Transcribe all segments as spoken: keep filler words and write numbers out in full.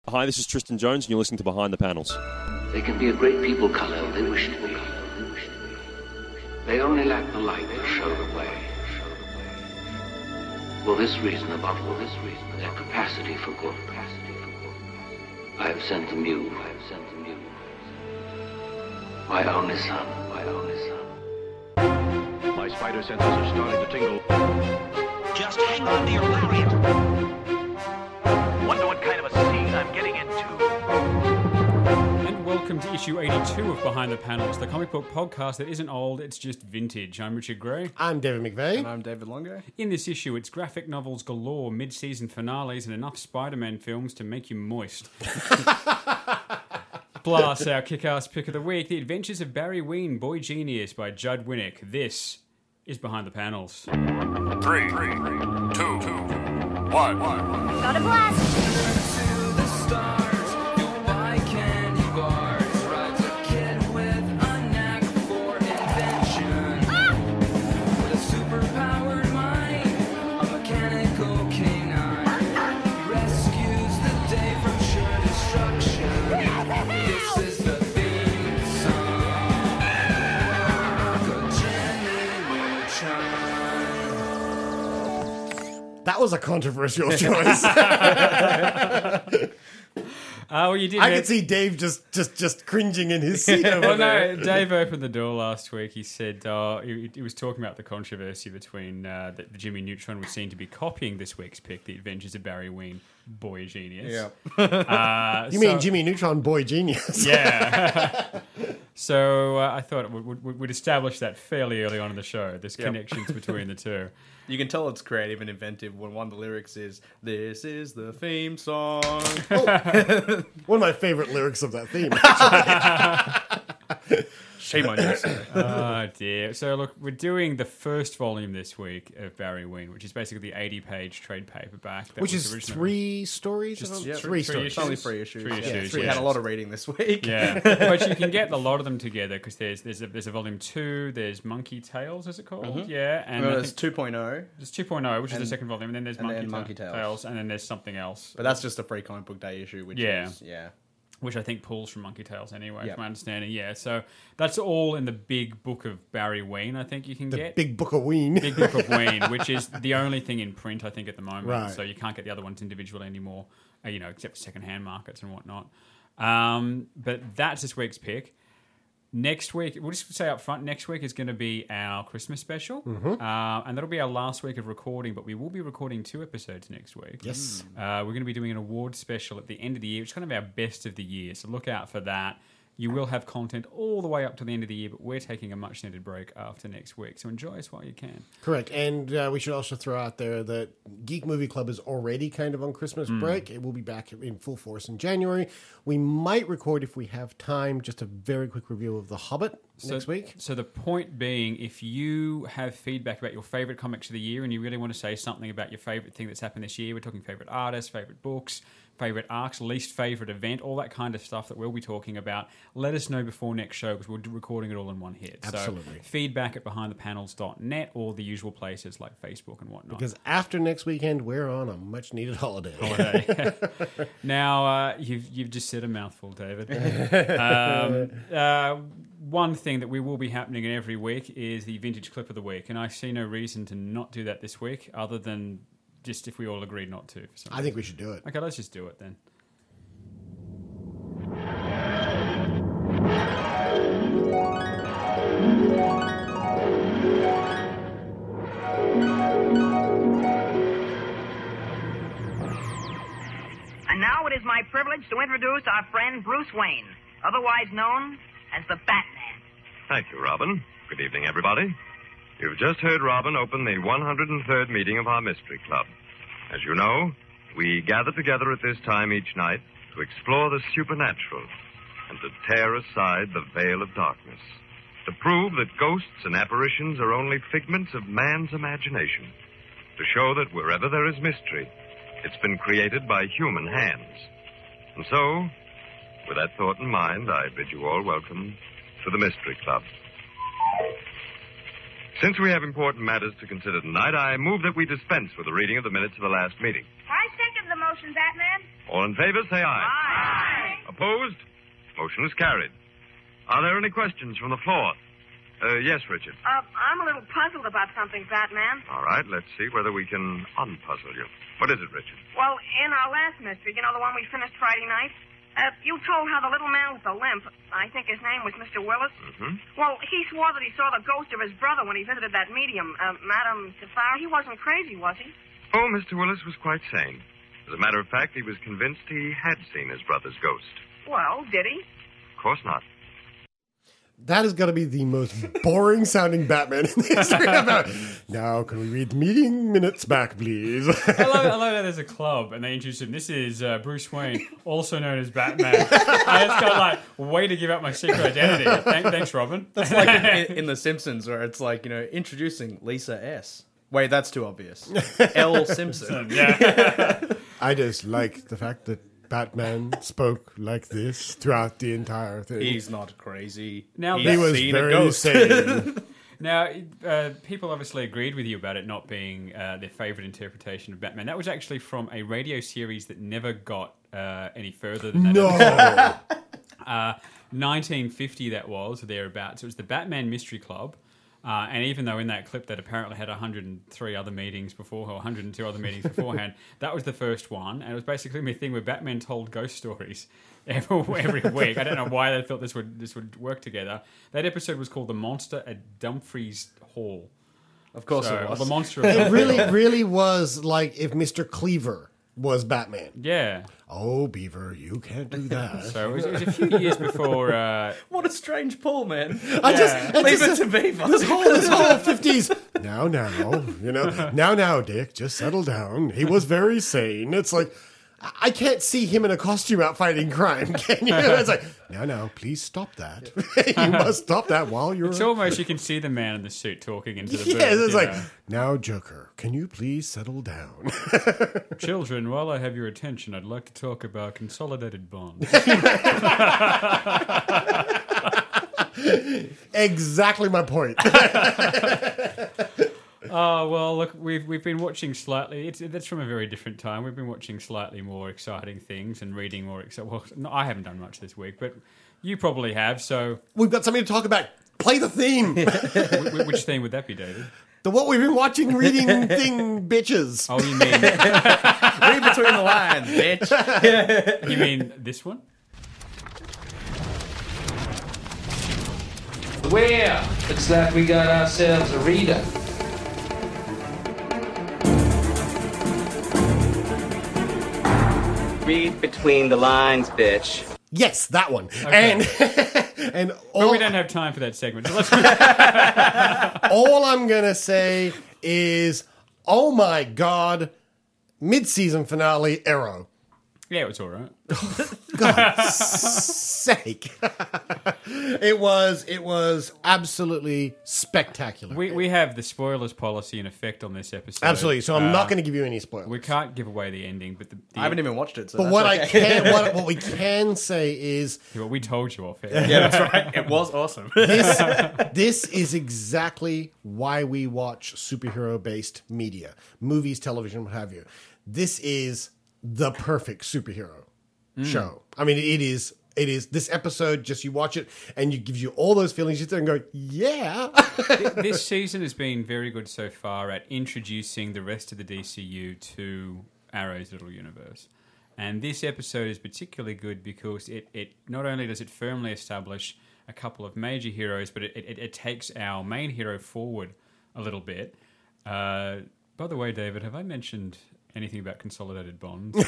Hi, this is Tristan Jones, and you're listening to Behind the Panels. They can be a great people, Kal-El. They wish to be. They only lack the light to show the way. For this reason, above all this reason, their capacity for good. I have sent them you. I have sent them you. My only son. My only son. My spider senses are starting to tingle. Just hang on to your lariat. Wonder what kind of a scene I'm getting into. And welcome to issue eighty-two of Behind the Panels, the comic book podcast that isn't old, it's just vintage. I'm Richard Gray. I'm David McVeigh. And I'm David Longo. In this issue, it's graphic novels galore, mid-season finales, and enough Spider-Man films to make you moist. Plus, our kick-ass pick of the week, The Adventures of Barry Ween, Boy Genius by Judd Winnick. This is Behind the Panels. Three, three, two, two, one, one. Got a blast! That was a controversial choice. Oh, well, you did. I could see Dave just, just, just cringing in his seat over Well, there. no, Dave opened the door last week. He said uh, he, he was talking about the controversy between uh, that the Jimmy Neutron was seen to be copying this week's pick, The Adventures of Barry Ween, Boy Genius. Yeah. uh, You so, mean Jimmy Neutron, Boy Genius? Yeah. So uh, I thought we'd, we'd, we'd establish that fairly early on in the show. There's Yep. connections between the two. You can tell it's creative and inventive when one of the lyrics is, "This is the theme song." Oh, one of my favorite lyrics of that theme. Shame on you, sir. Oh, dear. So, look, we're doing the first volume this week of Barry Ween, which is basically the eighty-page trade paperback. That Which was is originally- three stories? Just Three, yeah, three three stories. It's only three issues. Three Yeah, issues, We yeah. had a lot of reading this week. Yeah, but you can get a lot of them together because there's there's a, there's a volume two, there's Monkey Tales, is it called? Mm-hmm. Yeah, and Well, I there's think two point oh, there's two point oh, which is and- the second volume, and then there's and Monkey, then Ta- Monkey Tales. Tales, and then there's something else, but that's just a free comic book day issue, which Yeah. is, yeah. which I think pulls from Monkey Tales anyway, Yep. from my understanding. Yeah, so that's all in the big book of Barry Ween, I think you can The get. Big Book of Ween. Big Book of Ween, which is the only thing in print, I think, at the moment. Right. So you can't get the other ones individually anymore, uh, you know, except for secondhand markets and whatnot. Um, but that's this week's pick. Next week, we'll just say up front, next week is going to be our Christmas special. Mm-hmm. Uh, and that'll be our last week of recording, but we will be recording two episodes next week. Yes. Uh, we're going to be doing an awards special at the end of the year, which is kind of our best of the year. So look out for that. You will have content all the way up to the end of the year, but we're taking a much-needed break after next week. So enjoy us while you can. Correct. And uh, we should also throw out there that Geek Movie Club is already kind of on Christmas Hmm. break. It will be back in full force in January. We might record, if we have time, just a very quick review of The Hobbit next so, week. So the point being, if you have feedback about your favourite comics of the year and you really want to say something about your favourite thing that's happened this year, we're talking favourite artists, favourite books, favourite arcs, least favourite event, all that kind of stuff that we'll be talking about, let us know before next show because we'll be recording it all in one hit. Absolutely. So feedback at behind the panels dot net or the usual places like Facebook and whatnot. Because after next weekend, we're on a much-needed holiday. Holiday. Now, uh, you've, you've just said a mouthful, David. um, uh, one thing that we will be happening in every week is the vintage clip of the week, and I see no reason to not do that this week other than just if we all agree not to. For some I think we should do it. Okay, let's just do it then. And now it is my privilege to introduce our friend Bruce Wayne, otherwise known as the Batman. Thank you, Robin. Good evening, everybody. You've just heard Robin open the one hundred third meeting of our Mystery Club. As you know, we gather together at this time each night to explore the supernatural and to tear aside the veil of darkness, to prove that ghosts and apparitions are only figments of man's imagination, to show that wherever there is mystery, it's been created by human hands. And so, with that thought in mind, I bid you all welcome to the Mystery Club. Since we have important matters to consider tonight, I move that we dispense with the reading of the minutes of the last meeting. I second the the motion, Batman? All in favor, say aye. Aye. Opposed? Motion is carried. Are there any questions from the floor? Uh, yes, Richard. Uh, I'm a little puzzled about something, Batman. All right, let's see whether we can unpuzzle you. What is it, Richard? Well, in our last mystery, you know, the one we finished Friday night, uh, you told how the little man with the limp, I think his name was Mister Willis. Mm-hmm. Well, he swore that he saw the ghost of his brother when he visited that medium, uh, Madame Sapphire. He wasn't crazy, was he? Oh, Mister Willis was quite sane. As a matter of fact, he was convinced he had seen his brother's ghost. Well, did he? Of course not. That is going to be the most boring sounding Batman in the history of it. Now, can we read the meeting minutes back, please? I love, I love that there's a club and they introduce him. This is uh, Bruce Wayne, also known as Batman. I just got like, way to give up my secret identity. Thank, thanks, Robin. That's like in, in The Simpsons, where it's like, you know, introducing Lisa S. Wait, that's too obvious. L. Simpson. Yeah. I just like the fact that Batman spoke like this throughout the entire thing. He's not crazy. Now, He's he was seen a very ghost. sane. Now, uh, people obviously agreed with you about it not being uh, their favourite interpretation of Batman. That was actually from a radio series that never got uh, any further than that. No. Uh, nineteen fifty that was, or thereabouts. It was the Batman Mystery Club. Uh, and even though in that clip that apparently had one hundred three other meetings before, or one hundred two other meetings beforehand, that was the first one. And it was basically a thing where Batman told ghost stories every, every week. I don't know why they thought this would this would work together. That episode was called The Monster at Dumfries Hall. Of course So, it or was. The Monster of It Dumfries really, Hall. really was like if Mister Cleaver was Batman. Yeah. Oh, Beaver, you can't do that. So it was, it was a few years before... Uh, What a strange pull, man. I just, I Leave just- it to Beaver. This whole, this whole fifties. Now, now, you know, now, now, Dick, just settle down. He was very sane. It's like, I can't see him in a costume out fighting crime, can you? It's like, now, now, please stop that. You must stop that while you're. it's almost, you can see the man in the suit talking into the booth. Yes, it's you like, know. now, Joker, can you please settle down? Children, while I have your attention, I'd like to talk about consolidated bonds. Exactly my point. Oh, well, look, we've we've been watching slightly... It's, that's from a very different time. We've been watching slightly more exciting things and reading more... Exci- well, no, I haven't done much this week, but you probably have, so... We've got something to talk about. Play the theme. w- which theme would that be, David? The what we've been watching, reading thing, bitches. Oh, you mean... Read between the lines, bitch. you mean this one? Well, looks like we got ourselves a reader. Read between the lines, bitch. Yes, that one. And and all, But we don't have time for that segment. So let's... all I'm gonna say is, oh my god, mid-season finale, Arrow. Yeah, it was all right. God's sake. It was it was absolutely spectacular. We we have the spoilers policy in effect on this episode. Absolutely. So I'm Uh, not going to give you any spoilers. We can't give away the ending, but the, the I haven't even watched it, so But that's what I okay. can what, what we can say is Yeah, well, we told you off air. Yeah, that's right. It was awesome. this this is exactly why we watch superhero based media, movies, television, what have you. This is the perfect superhero show. I mean, it is. It is this episode. Just you watch it, and it gives you all those feelings. You sit there and go, "Yeah." This season has been very good so far at introducing the rest of the D C U to Arrow's little universe. And this episode is particularly good because it, it not only does it firmly establish a couple of major heroes, but it, it, it takes our main hero forward a little bit. Uh, by the way, David, have I mentioned anything about consolidated bonds?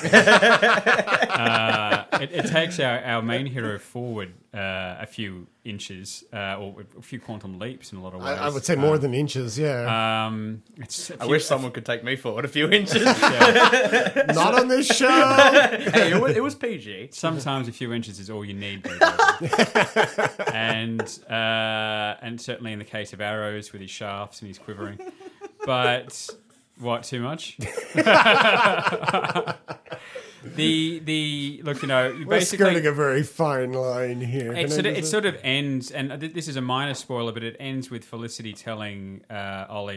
uh, it, it takes our, our main hero forward uh, a few inches, uh, or a few quantum leaps in a lot of I, ways. I would say more than inches. Yeah, Um, it's a I few- wish someone could take me forward a few inches. not on this show. Hey, it was, it was P G. Sometimes a few inches is all you need, David. and uh, and certainly in the case of arrows with his shafts and his quivering. But what, too much? the the look, you know, We're basically skirting a very fine line here. It Can I sort, of, just it say- sort of ends, and th- this is a minor spoiler, but it ends with Felicity telling uh, Ollie,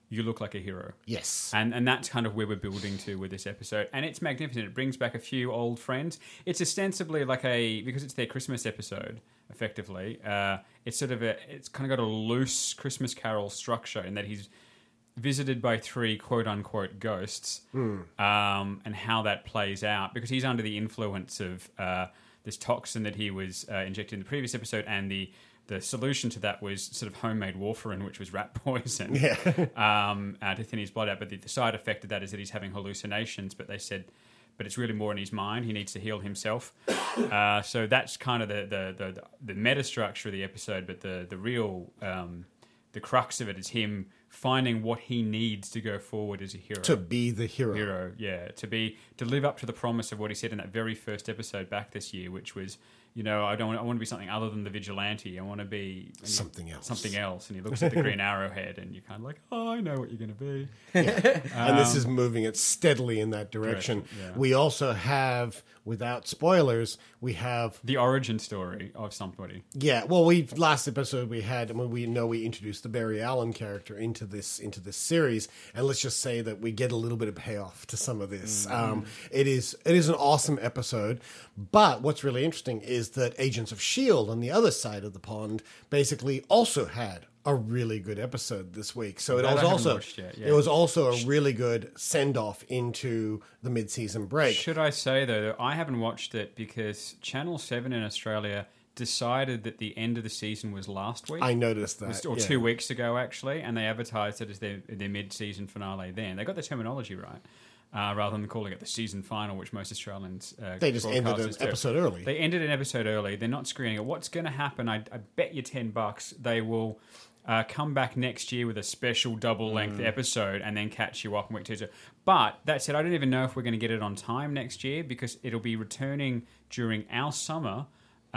you look like a hero. Yes. And and that's kind of where we're building to with this episode. And it's magnificent. It brings back a few old friends. It's ostensibly like a, because it's their Christmas episode, effectively, uh, it's sort of a, it's kind of got a loose Christmas Carol structure in that he's visited by three quote-unquote ghosts, Mm. um, and how that plays out, because he's under the influence of uh, this toxin that he was uh, injected in the previous episode, and the the solution to that was sort of homemade warfarin, which was rat poison, Yeah. um, uh, to thin his blood out. But the, the side effect of that is that he's having hallucinations, but they said, but it's really more in his mind. He needs to heal himself. Uh, so that's kind of the, the, the, the meta structure of the episode, but the, the real, um, the crux of it is him finding what he needs to go forward as a hero. To be the hero. Hero, yeah. To be, to live up to the promise of what he said in that very first episode back this year, which was, you know, I don't want, I want to be something other than the vigilante. I want to be and something he, else. Something else. And he looks at the green arrowhead, and you're kind of like, oh, I know what you're going to be. Yeah. And this Um, is moving it steadily in that direction. Direction, yeah. We also have, without spoilers, we have the origin story of somebody. Yeah, well, we last episode we had, I mean, we know we introduced the Barry Allen character into this into this series, and let's just say that we get a little bit of payoff to some of this. Mm. Um, it is it is an awesome episode, but what's really interesting is that Agents of S H I E L D on the other side of the pond basically also had a really good episode this week. So it That I was haven't also watched yet, yeah. it was also a really good send off into the mid season break. Should I say, though, that I haven't watched it because Channel seven in Australia decided that the end of the season was last week. I noticed that, It was- or yeah. two weeks ago, actually, and they advertised it as their, their mid-season finale then. They got the terminology right. Uh, rather than calling it the season final, which most Australians uh, They just ended an broadcasters do. episode early. They ended an episode early. They're not screening it. What's going to happen? I, I bet you ten bucks they will uh, come back next year with a special double length Mm. episode and then catch you up in week two. But that said, I don't even know if we're going to get it on time next year because it'll be returning during our summer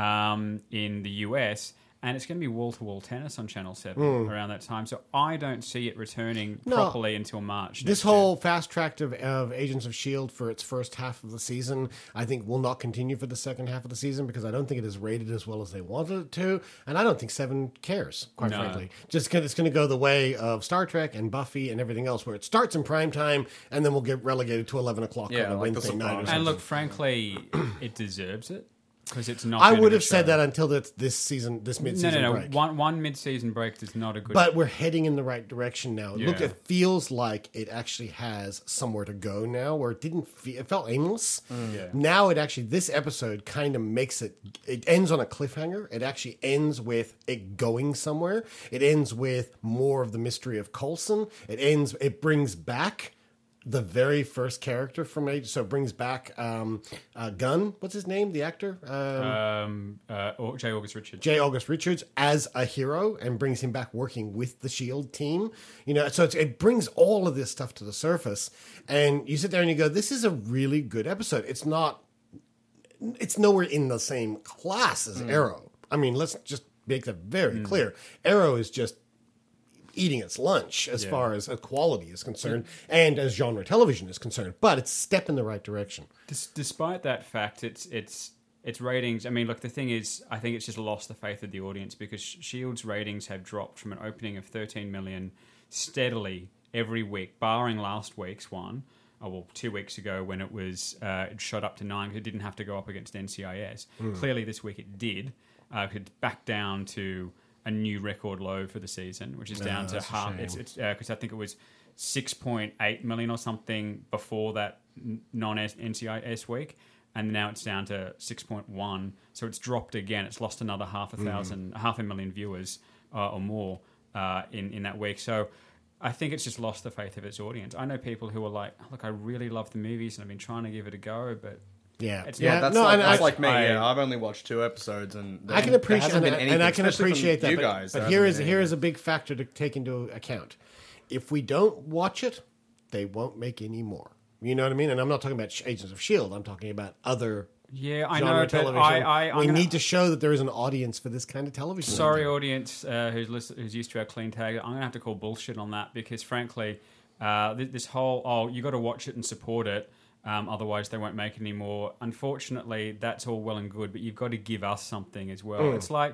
um, in the U S. And it's going to be wall-to-wall tennis on Channel seven Mm. around that time. So I don't see it returning No. properly until March. This whole fast track of, of Agents of S H I E L D for its first half of the season, I think will not continue for the second half of the season because I don't think it is rated as well as they wanted it to, and I don't think Seven cares, quite No. frankly. Just 'cause it's going to go the way of Star Trek and Buffy and everything else, where it starts in prime time and then we'll get relegated to eleven o'clock Yeah, on a like The Wednesday night. Or Sopranos. something. And look, frankly, it deserves it because it's not. I going to would be have said shown. that until this, this season, this No, mid-season no, no. break. One one mid-season break is not a good. But we're heading in the right direction now. It, look, Yeah. it feels like it actually has somewhere to go now, where it didn't feel, it felt aimless. Mm. Yeah. Now it actually, this episode kind of makes it, it ends on a cliffhanger. It actually ends with it going somewhere. It ends with more of the mystery of Coulson. It ends, it brings back the very first character from Age, so it brings back um, uh, Gunn. What's his name? The actor? Um, um, uh, Au- J. August Richards. J. August Richards as a hero and brings him back working with the S H I E L D team. You know, so it's, it brings all of this stuff to the surface. And you sit there and you go, this is a really good episode. It's not, it's nowhere in the same class as Mm. Arrow. I mean, let's just make that very Mm. clear. Arrow is just eating its lunch as Yeah. far as uh, quality is concerned and as genre television is concerned, but it's a step in the right direction. Des- despite that fact, it's it's its ratings. I mean, look, the thing is, I think it's just lost the faith of the audience because S H I E L D's ratings have dropped from an opening of thirteen million steadily every week, barring last week's one. Oh, well, two weeks ago when it was uh, it shot up to nine because it didn't have to go up against N C I S. Mm. Clearly, this week it did. Uh, it could back down to a new record low for the season, which is down Oh, to that's a half. shame. It's it's because I think it was six point eight million or something before that non N C I S week, and now it's down to six point one. So it's dropped again. It's lost another half a Mm. thousand, half a million viewers uh, or more uh, in in that week. So I think it's just lost the faith of its audience. I know people who are like, "Look, I really love the movies, and I've been trying to give it a go, but." Yeah, It's yeah, not- That's no, like, and that's I- like me. I- yeah, I've only watched two episodes, and there- I can there appreciate hasn't been and, anything, and I can especially from appreciate that. you but guys. but there here hasn't is been here anything. is a big factor to take into account. If we don't watch it, they won't make any more. You know what I mean? And I'm not talking about Agents of S H I E L D. I'm talking about other Yeah, I genre know, but television. I, I, I'm we gonna- need to show that there is an audience for this kind of television. Sorry, audience uh, who's listen, who's used to our clean tag. I'm gonna have to call bullshit on that because, frankly, uh, this, this whole oh, you got to watch it and support it, um, otherwise they won't make it anymore. Unfortunately, that's all well and good, but you've got to give us something as well. Mm. It's like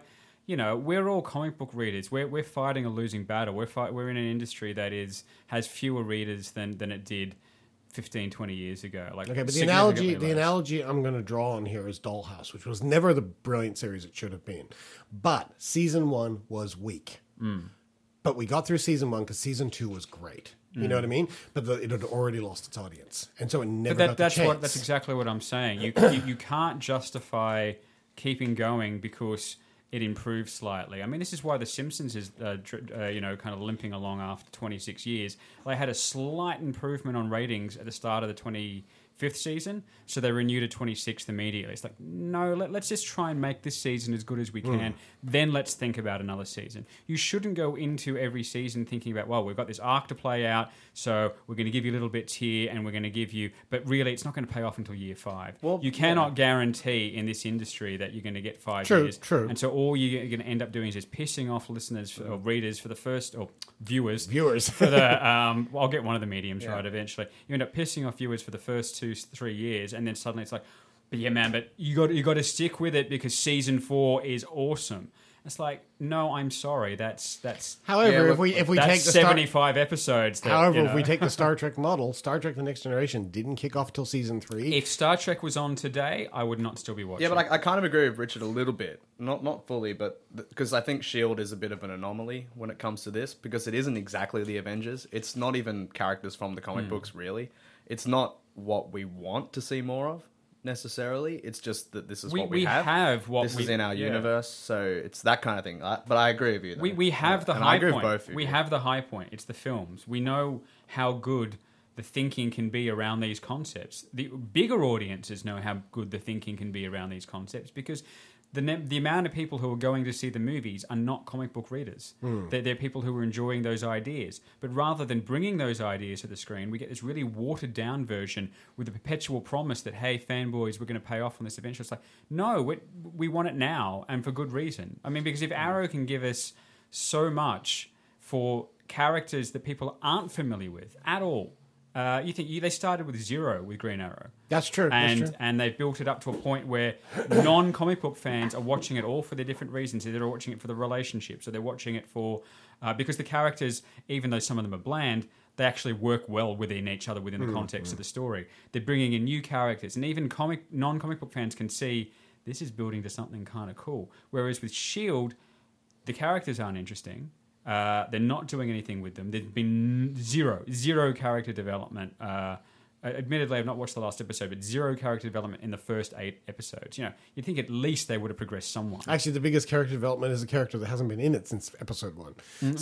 you know, we're all comic book readers. We're we're fighting a losing battle. We're fight, we're in an industry that is has fewer readers than than it did fifteen, twenty years ago. Like, okay, but the analogy significantly the less. analogy I'm going to draw on here is Dollhouse, which was never the brilliant series it should have been. But season one was weak. Mm. But we got through season one because season two was great. You Mm. know what I mean? But the, it had already lost its audience, and so it never But that, got that's the chance. what that's exactly what I'm saying. You, you you can't justify keeping going because it improved slightly. I mean, this is why The Simpsons is uh, dr- uh, you know kind of limping along after twenty-six years. They had a slight improvement on ratings at the start of the twenty-fifth season, so they renewed at twenty-sixth immediately. It's like, no, let, let's just try and make this season as good as we can. Mm. Then let's think about another season. You shouldn't go into every season thinking about, well, we've got this arc to play out, so we're going to give you little bits here, and we're going to give you... But really, it's not going to pay off until year five. Well, you cannot guarantee in this industry that you're going to get five True, years. true. And so all you're going to end up doing is just pissing off listeners for, or readers for the first... or viewers. Viewers. For the... Um, well, I'll get one of the mediums Yeah. right eventually. You end up pissing off viewers for the first two, three years, and then suddenly it's like... But yeah, man, but you got you got to stick with it because season four is awesome. It's like, no, I'm sorry. That's that's. However, yeah, if we if we that's take the Star- seventy-five episodes. That, However, you if know. we take the Star Trek model, Star Trek: The Next Generation didn't kick off till season three. If Star Trek was on today, I would not still be watching. Yeah, but I, I kind of agree with Richard a little bit. Not not fully, but because I think S H I E L D is a bit of an anomaly when it comes to this, because it isn't exactly the Avengers. It's not even characters from the comic Hmm. books, really. It's not what we want to see more of, necessarily. It's just that this is We- what we, we have. have what this we- is in our yeah. universe, so it's that kind of thing. I, but I agree with you. Though. We we have Yeah, the and I high agree point. with both of We you. have the high point. It's the films. We know how good the thinking can be around these concepts. The bigger audiences know how good the thinking can be around these concepts because the ne- the amount of people who are going to see the movies are not comic book readers. Hmm. They're, they're people who are enjoying those ideas. But rather than bringing those ideas to the screen, we get this really watered down version with the perpetual promise that, hey, fanboys, we're going to pay off on this eventually. It's like, no, we, we want it now, and for good reason. I mean, because if Arrow can give us so much for characters that people aren't familiar with at all. Uh, you think you, they started with zero with Green Arrow. That's true. And that's true. and they've built it up to a point where non-comic book fans are watching it all for their different reasons. They're watching it for the relationships, or they're watching it for uh, because the characters, even though some of them are bland, they actually work well within each other within the Mm, context mm. of the story. They're bringing in new characters, and even comic non-comic book fans can see this is building to something kind of cool. Whereas with S H I E L D, the characters aren't interesting. Uh, they're not doing anything with them. There's been zero, zero character development. Uh, admittedly, I've not watched the last episode, but zero character development in the first eight episodes. You know, you'd think at least they would have progressed somewhat. Actually, the biggest character development is a character that hasn't been in it since episode one. Mm,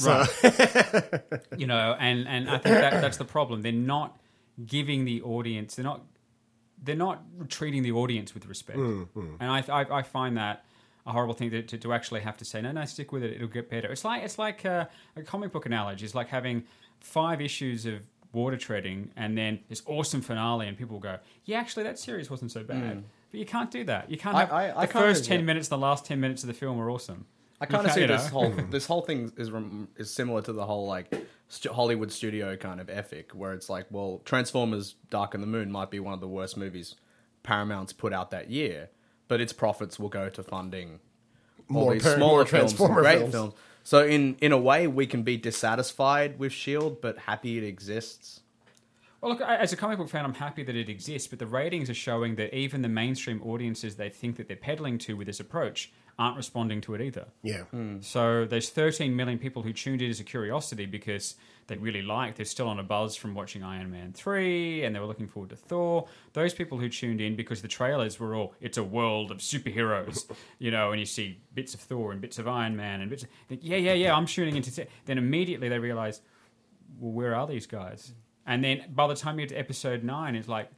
So- right. You know, and, and I think that that's the problem. They're not giving the audience. They're not. They're not treating the audience with respect. Mm, mm. And I, I I find that a horrible thing to, to, to actually have to say, no, no, stick with it. It'll get better. It's like it's like a, a comic book analogy. It's like having five issues of Water Treading and then this awesome finale, and people will go, yeah, actually, that series wasn't so bad. Mm. But you can't do that. You can't I- have I- I the kinda- first ten yeah. minutes, the last ten minutes of the film are awesome. I You kind of can't- see you this know. whole this whole thing is rem- is similar to the whole like stu- Hollywood studio kind of ethic, where it's like, well, Transformers: Dark and the Moon might be one of the worst movies Paramount's put out that year, but its profits will go to funding all More these par- smaller more films, and Transformer great films. films. So in in a way, we can be dissatisfied with S H I E L D, but happy it exists. Well, look, I- as a comic book fan, I'm happy that it exists, but the ratings are showing that even the mainstream audiences they think that they're peddling to with this approach aren't responding to it either. Yeah. So there's thirteen million people who tuned in as a curiosity because they really liked, they're still on a buzz from watching Iron Man three, and they were looking forward to Thor. Those people who tuned in because the trailers were all, it's a world of superheroes, you know, and you see bits of Thor and bits of Iron Man and bits of, think, yeah, yeah, yeah, I'm tuning into... T-. Then immediately they realize, well, where are these guys? And then by the time you get to episode nine, it's like,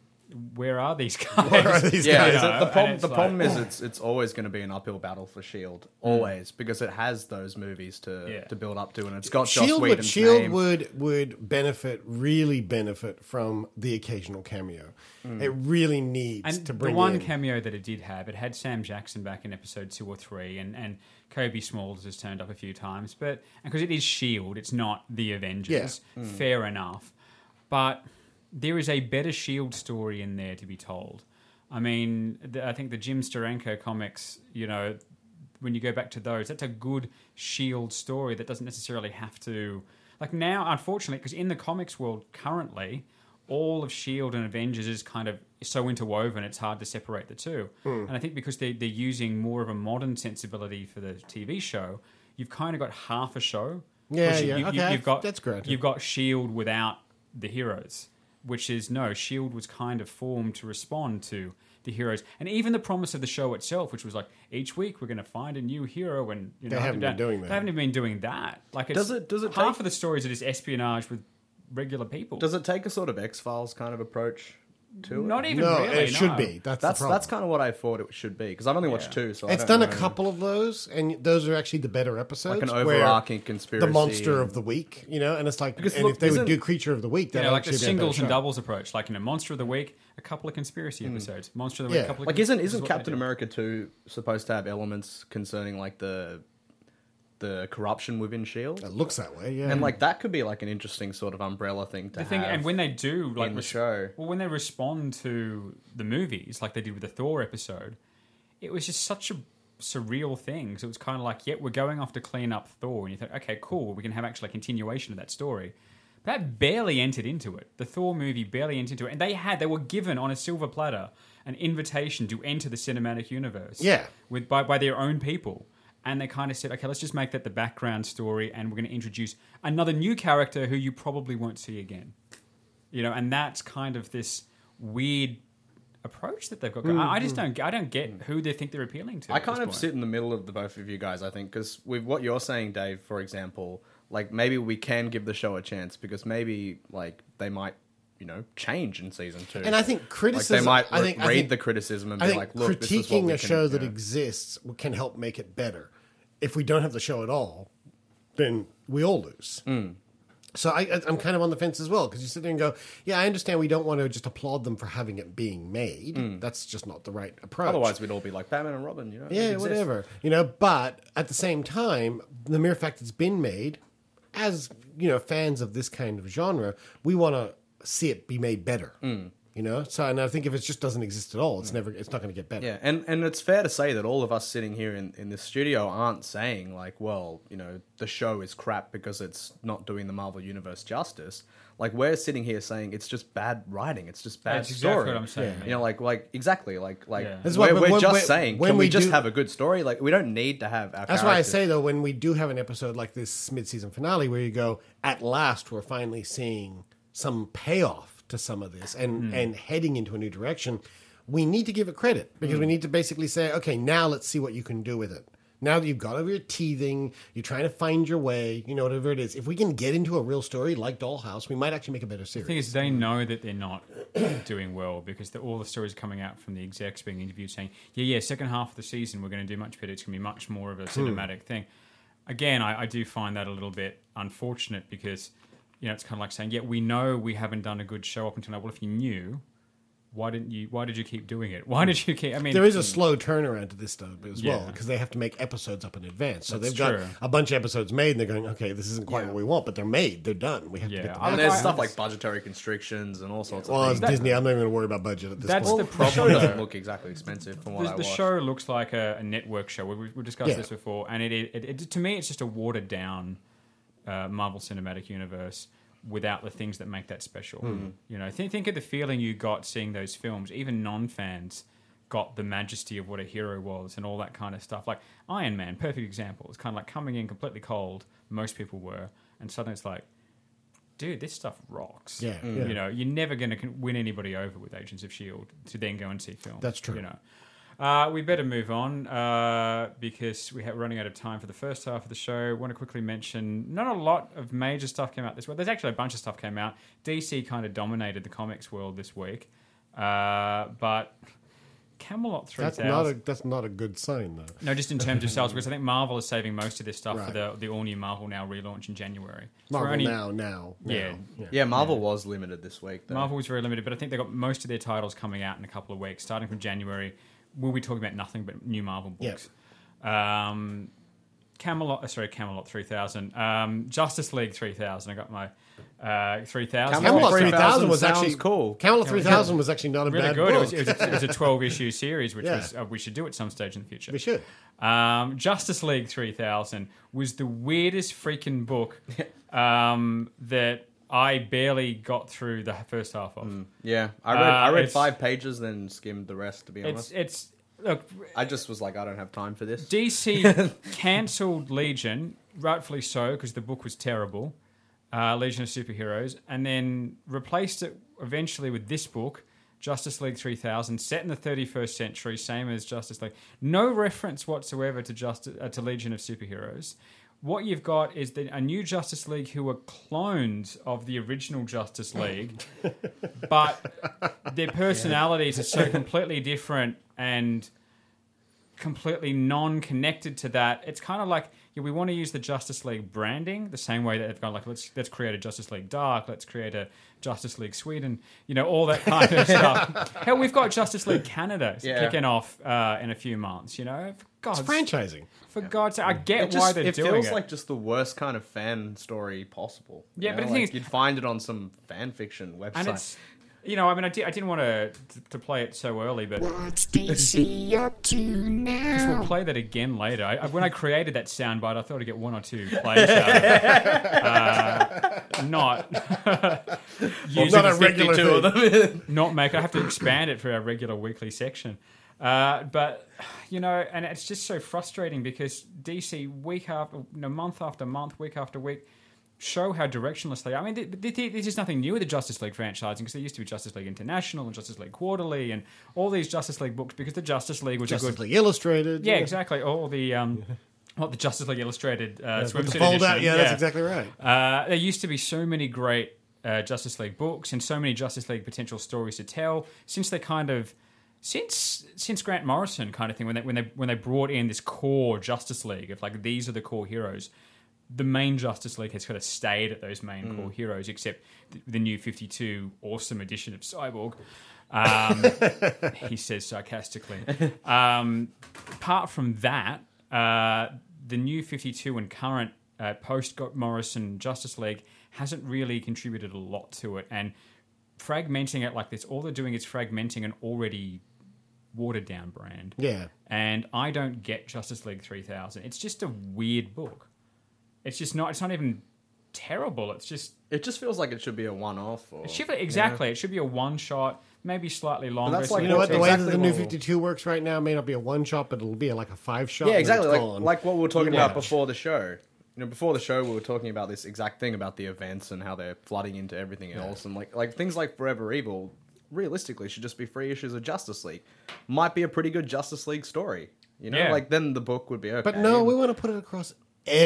where are these guys? Where are these Yeah, guys? the, know, the and problem it's the like- problem is it's it's always going to be an uphill battle for S H I E L D, always, because it has those movies to Yeah. to build up to, and it's got Joss Shield would, Whedon's Shield name. would would benefit, really benefit from the occasional cameo. It really needs And to the bring one in. cameo that it did have, it had Sam Jackson back in episode two or three, and, and Kobe Smulders has turned up a few times. But because it is S H I E L D, it's not the Avengers. Yeah. Mm. Fair enough. But there is a better S H I E L D story in there to be told. I mean, the, I think the Jim Steranko comics, you know, when you go back to those, that's a good Shield story that doesn't necessarily have to. Like now, unfortunately, because in the comics world currently, all of Shield and Avengers is kind of so interwoven, it's hard to separate the two. Hmm. And I think because they, they're using more of a modern sensibility for the T V show, you've kind of got half a show. Yeah, Which yeah, you, okay, you've got, that's great. You've got Shield without the heroes, which is, no, Shield was kind of formed to respond to the heroes. And even the promise of the show itself, which was like, each week we're going to find a new hero. And you know, They haven't been doing that. They haven't even been doing that. Like, it's, Does it- does it half take- of the stories are just espionage with regular people. Does it take a sort of X-Files kind of approach to it? Not even No, really. it should no. be. That's That's the problem. that's kind of what I thought it should be because I've only watched two, so I It's don't done know. a couple of those, and those are actually the better episodes. Like an where overarching conspiracy. the monster of the week, you know, and it's like, Because and look, if they would isn't- do creature of the week, You that know, like the actually be a better singles and show. doubles approach. Like, you know, Monster of the Week, a couple of conspiracy episodes. Monster of the Week, Yeah. a couple of Like, isn't this is isn't what they Captain do. America two supposed to have elements concerning like the the corruption within Shield? It looks that way, yeah. And like that could be like an interesting sort of umbrella thing to The thing, have. and when they do, like, in the res- show. well, when they respond to the movies, like they did with the Thor episode, it was just such a surreal thing. So it was kind of like, yeah, we're going off to clean up Thor, and you think, okay, cool, we can have actually a continuation of that story. But that barely entered into it. The Thor movie barely entered into it, and they had, they were given on a silver platter an invitation to enter the cinematic universe, Yeah. with by by their own people. And they kind of said, okay, let's just make that the background story, and we're going to introduce another new character who you probably won't see again. You know, and that's kind of this weird approach that they've got. going. I I just don't, I don't get who they think they're appealing to. I at kind this of point. sit in the middle of the both of you guys, I think, because with what you're saying, Dave, for example, like maybe we can give the show a chance because maybe like they might, you know, change in season two. And I think criticism. Like they might I re- think, I read think- the criticism and I be think like, look, this is what critiquing we a can, show you that know. exists can help make it better. If we don't have the show at all, then we all lose. Mm. So I, I- I'm kind of on the fence as well because you sit there and go, yeah, I understand we don't want to just applaud them for having it being made. Mm. That's just not the right approach. Otherwise, we'd all be like Batman and Robin, you know? it Yeah, exists. whatever. You know, but at the same time, the mere fact it's been made, as you know, fans of this kind of genre, we want to see it be made better. Mm. You know, so and I think if it just doesn't exist at all, it's never, it's not going to get better. Yeah, and, and it's fair to say that all of us sitting here in, in this studio aren't saying, like, well, you know, the show is crap because it's not doing the Marvel Universe justice. Like, we're sitting here saying it's just bad writing, it's just bad That's exactly story. what I'm saying, You know, like, like exactly, like, like Yeah. That's we're, why- we're when- just when- saying, when can we, we just do- have a good story? Like, we don't need to have our That's why I characters- say though, when we do have an episode like this mid-season finale, where you go, at last, we're finally seeing some payoff to some of this, and Hmm. and heading into a new direction. We need to give it credit because we need to basically say, okay, now let's see what you can do with it. Now that you've got over your teething, you're trying to find your way, you know, whatever it is. If we can get into a real story like Dollhouse, we might actually make a better The thing series. is, they know that they're not doing well because the, all the stories coming out from the execs being interviewed saying, yeah, yeah, second half of the season we're going to do much better. It's going to be much more of a cinematic thing. Again, I, I do find that a little bit unfortunate because, you know, it's kind of like saying, yeah, we know we haven't done a good show up until now. Well, if you knew, why didn't you? Why did you keep doing it? Why did you keep? I mean, There is a slow turnaround to this stuff as well Yeah. because they have to make episodes up in advance. So That's they've got true. a bunch of episodes made, and they're going, okay, this isn't quite what we want, but they're made, they're done. We have Yeah. to get them I- And out. there's I- stuff like budgetary constrictions and all sorts Well, of it's things. Disney. I'm not even going to worry about budget at this That's point. the The show problem. doesn't though. look exactly expensive from what The, I the watched. show looks like a, a network show. We, we discussed Yeah. this before, and it, it, it to me, it's just a watered down uh, Marvel Cinematic Universe without the things that make that special. Hmm. You know, think think of the feeling you got seeing those films. Even non-fans got the majesty of what a hero was and all that kind of stuff. Like Iron Man, perfect example. It's kind of like coming in completely cold. Most people were, and suddenly it's like, dude, this stuff rocks. Yeah, Mm. yeah. You know, you're never going to win anybody over with Agents of S H I E L D to then go and see films. That's true. You know. Uh, we better move on uh, because we are running out of time for the first half of the show. I want to quickly mention not a lot of major stuff came out this week. There's actually a bunch of stuff came out. D C kind of dominated the comics world this week, uh, but Camelot three That's thousand. not a that's not a good sign though. No, just in terms of sales, because I think Marvel is saving most of this stuff for Right. the the all new Marvel Now relaunch in January. So we're Marvel only- now, now, Yeah. now. Yeah, Marvel was limited this week. Though. Marvel was very limited, but I think they got most of their titles coming out in a couple of weeks. Starting from January, we'll be talking about nothing but new Marvel books. Um, Camelot, uh, sorry, Camelot three thousand. Um, Justice League three thousand. I got my uh, three thousand. Camelot three thousand was sounds actually cool. Camelot three thousand was actually not a really bad good. book. It was, it, was a, it was a twelve issue series, which Yeah. was uh, we should do at some stage in the future. We should. Um, Justice League three thousand was the weirdest freaking book um, that I barely got through the first half of. Mm, yeah, I read Uh, I read it's- five pages, then skimmed the rest. To be It's honest, it's look. I just was like, I don't have time for this. D C cancelled Legion, rightfully so, because the book was terrible, uh, Legion of Superheroes, and then replaced it eventually with this book, Justice League three thousand, set in the thirty-first century, same as Justice League. No reference whatsoever to Justice uh, to Legion of Superheroes. What you've got is the, a new Justice League who are clones of the original Justice League, but their personalities are so completely different and completely non-connected to that. It's kind of like, yeah, we want to use the Justice League branding the same way that they've gone like, let's let's create a Justice League Dark, let's create a Justice League Sweden, you know, all that kind of stuff. Hell, we've got Justice League Canada Yeah. kicking off uh, in a few months, you know. For God's, It's franchising. For God's sake, I get It why just they're it doing feels it. like just the worst kind of fan story possible. you Yeah, know? but the thing Like, is- you'd find it on some fan fiction website. and it's, you know, I mean, I, did, I didn't want to, to play it so early, but What's D C up to now? we'll play that again later. I, I- when I created that soundbite, I thought I'd get one or two plays out of it. Uh, not using not a regular fifty-two of them. not make. I have to expand it for our regular weekly section. Uh, but you know, and it's just so frustrating because D C week after, you know, month after month, week after week, show how directionless they are. I mean, th- th- th- this is nothing new with the Justice League franchising because there used to be Justice League International and Justice League Quarterly and all these Justice League books because the Justice League was a Justice good. League Illustrated. Yeah, exactly. All the um, what the Justice League Illustrated uh, With swimsuit the fold out. edition. Yeah, that's exactly right. Uh, there used to be so many great uh, Justice League books and so many Justice League potential stories to tell. Since they kind of since since Grant Morrison kind of thing, when they when they when they brought in this core Justice League of like these are the core heroes, the main Justice League has kind of stayed at those main Mm. core heroes, except the, the new fifty-two awesome edition of Cyborg. Um, he says sarcastically. Um, apart from that, uh, the new fifty-two and current uh, post Morrison Justice League hasn't really contributed a lot to it, and fragmenting it like this, all they're doing is fragmenting an already watered down brand. Yeah. And I don't get Justice League three thousand. It's just a weird book. It's just not. It's not even terrible. It's just. It just feels like it should be a one-off. Or, It should be, exactly. It should be a one shot, maybe slightly longer. that's so like You know what? The way Exactly that the new what- fifty-two works right now may not be a one shot, but it'll be a, like a five shot. Yeah, exactly. Like, Gone. like what we were talking Yeah. about before the show. You know, before the show, we were talking about this exact thing about the events and how they're flooding into everything else, and like like things like Forever Evil, realistically, should just be free issues of Justice League. Might be a pretty good Justice League story. You know, Yeah. like then the book would be okay. But no, we want to put it across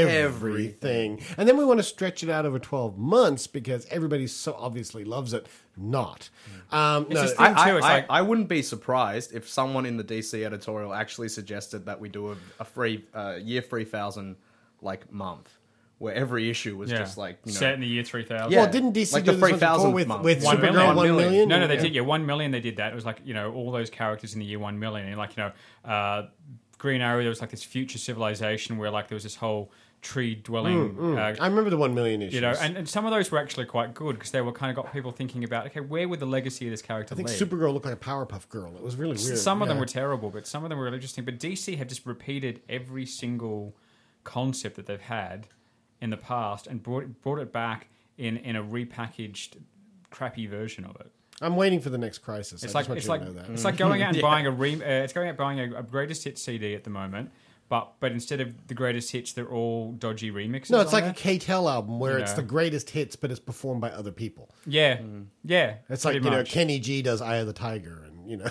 everything. And then we want to stretch it out over twelve months because everybody so obviously loves it. Not. Um, no, just- I, thing, too, I, it's I, like- I wouldn't be surprised if someone in the D C editorial actually suggested that we do a, a free uh, year three thousand like month, where every issue was yeah. just like you know, set in the year three thousand. Yeah. well, didn't D C like do the this once before three thousandth with, month. with One Supergirl million. one One million? No, no, they Yeah. did. Yeah, one million. They did that. It was like you know all those characters in the year one million, and like you know, uh, Green Arrow. There was like this future civilization where like there was this whole tree dwelling. Uh, I remember the one million issues. you know, and, and some of those were actually quite good because they were kind of got people thinking about okay, where would the legacy of this character I think live? Supergirl looked like a Powerpuff Girl. It was really weird. Some of them Yeah. were terrible, but some of them were really interesting. But D C have just repeated every single concept that they've had in the past and brought brought it back in, in a repackaged, crappy version of it. I'm waiting for the next crisis. It's I like just want it's you like to know that. it's like going out and buying a re, uh, it's going out buying a, a greatest hits C D at the moment. But but instead of the greatest hits, they're all dodgy remixes. No, it's on like a there. K-Tel album where You it's know. the greatest hits, but it's performed by other people. yeah, yeah. It's like, pretty you know, much. Kenny G does Eye of the Tiger, and, you know.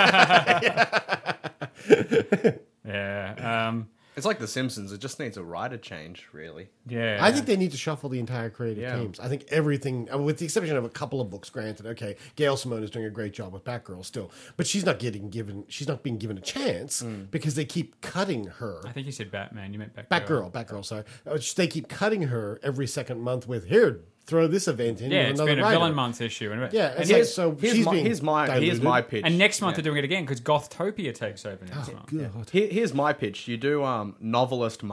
Yeah, um, It's like The Simpsons. It just needs a writer change, really. yeah. I think they need to shuffle the entire creative Yeah. teams. I think everything, uh, with the exception of a couple of books, granted. Okay, Gail Simone is doing a great job with Batgirl still, but she's not getting given. She's not being given a chance because they keep cutting her. I think you said Batman. You meant Batgirl. Batgirl, Batgirl. Sorry, Uh, they keep cutting her every second month with here. Throw this event in. Yeah, with it's another been a writer. villain month issue. And Yeah, and it's yeah, like, so here's she's my, being here's my here's diluted. my pitch. and next month Yeah. they're doing it again because Gothtopia takes over next month. God. Here, here's my pitch. You do um, novelist month,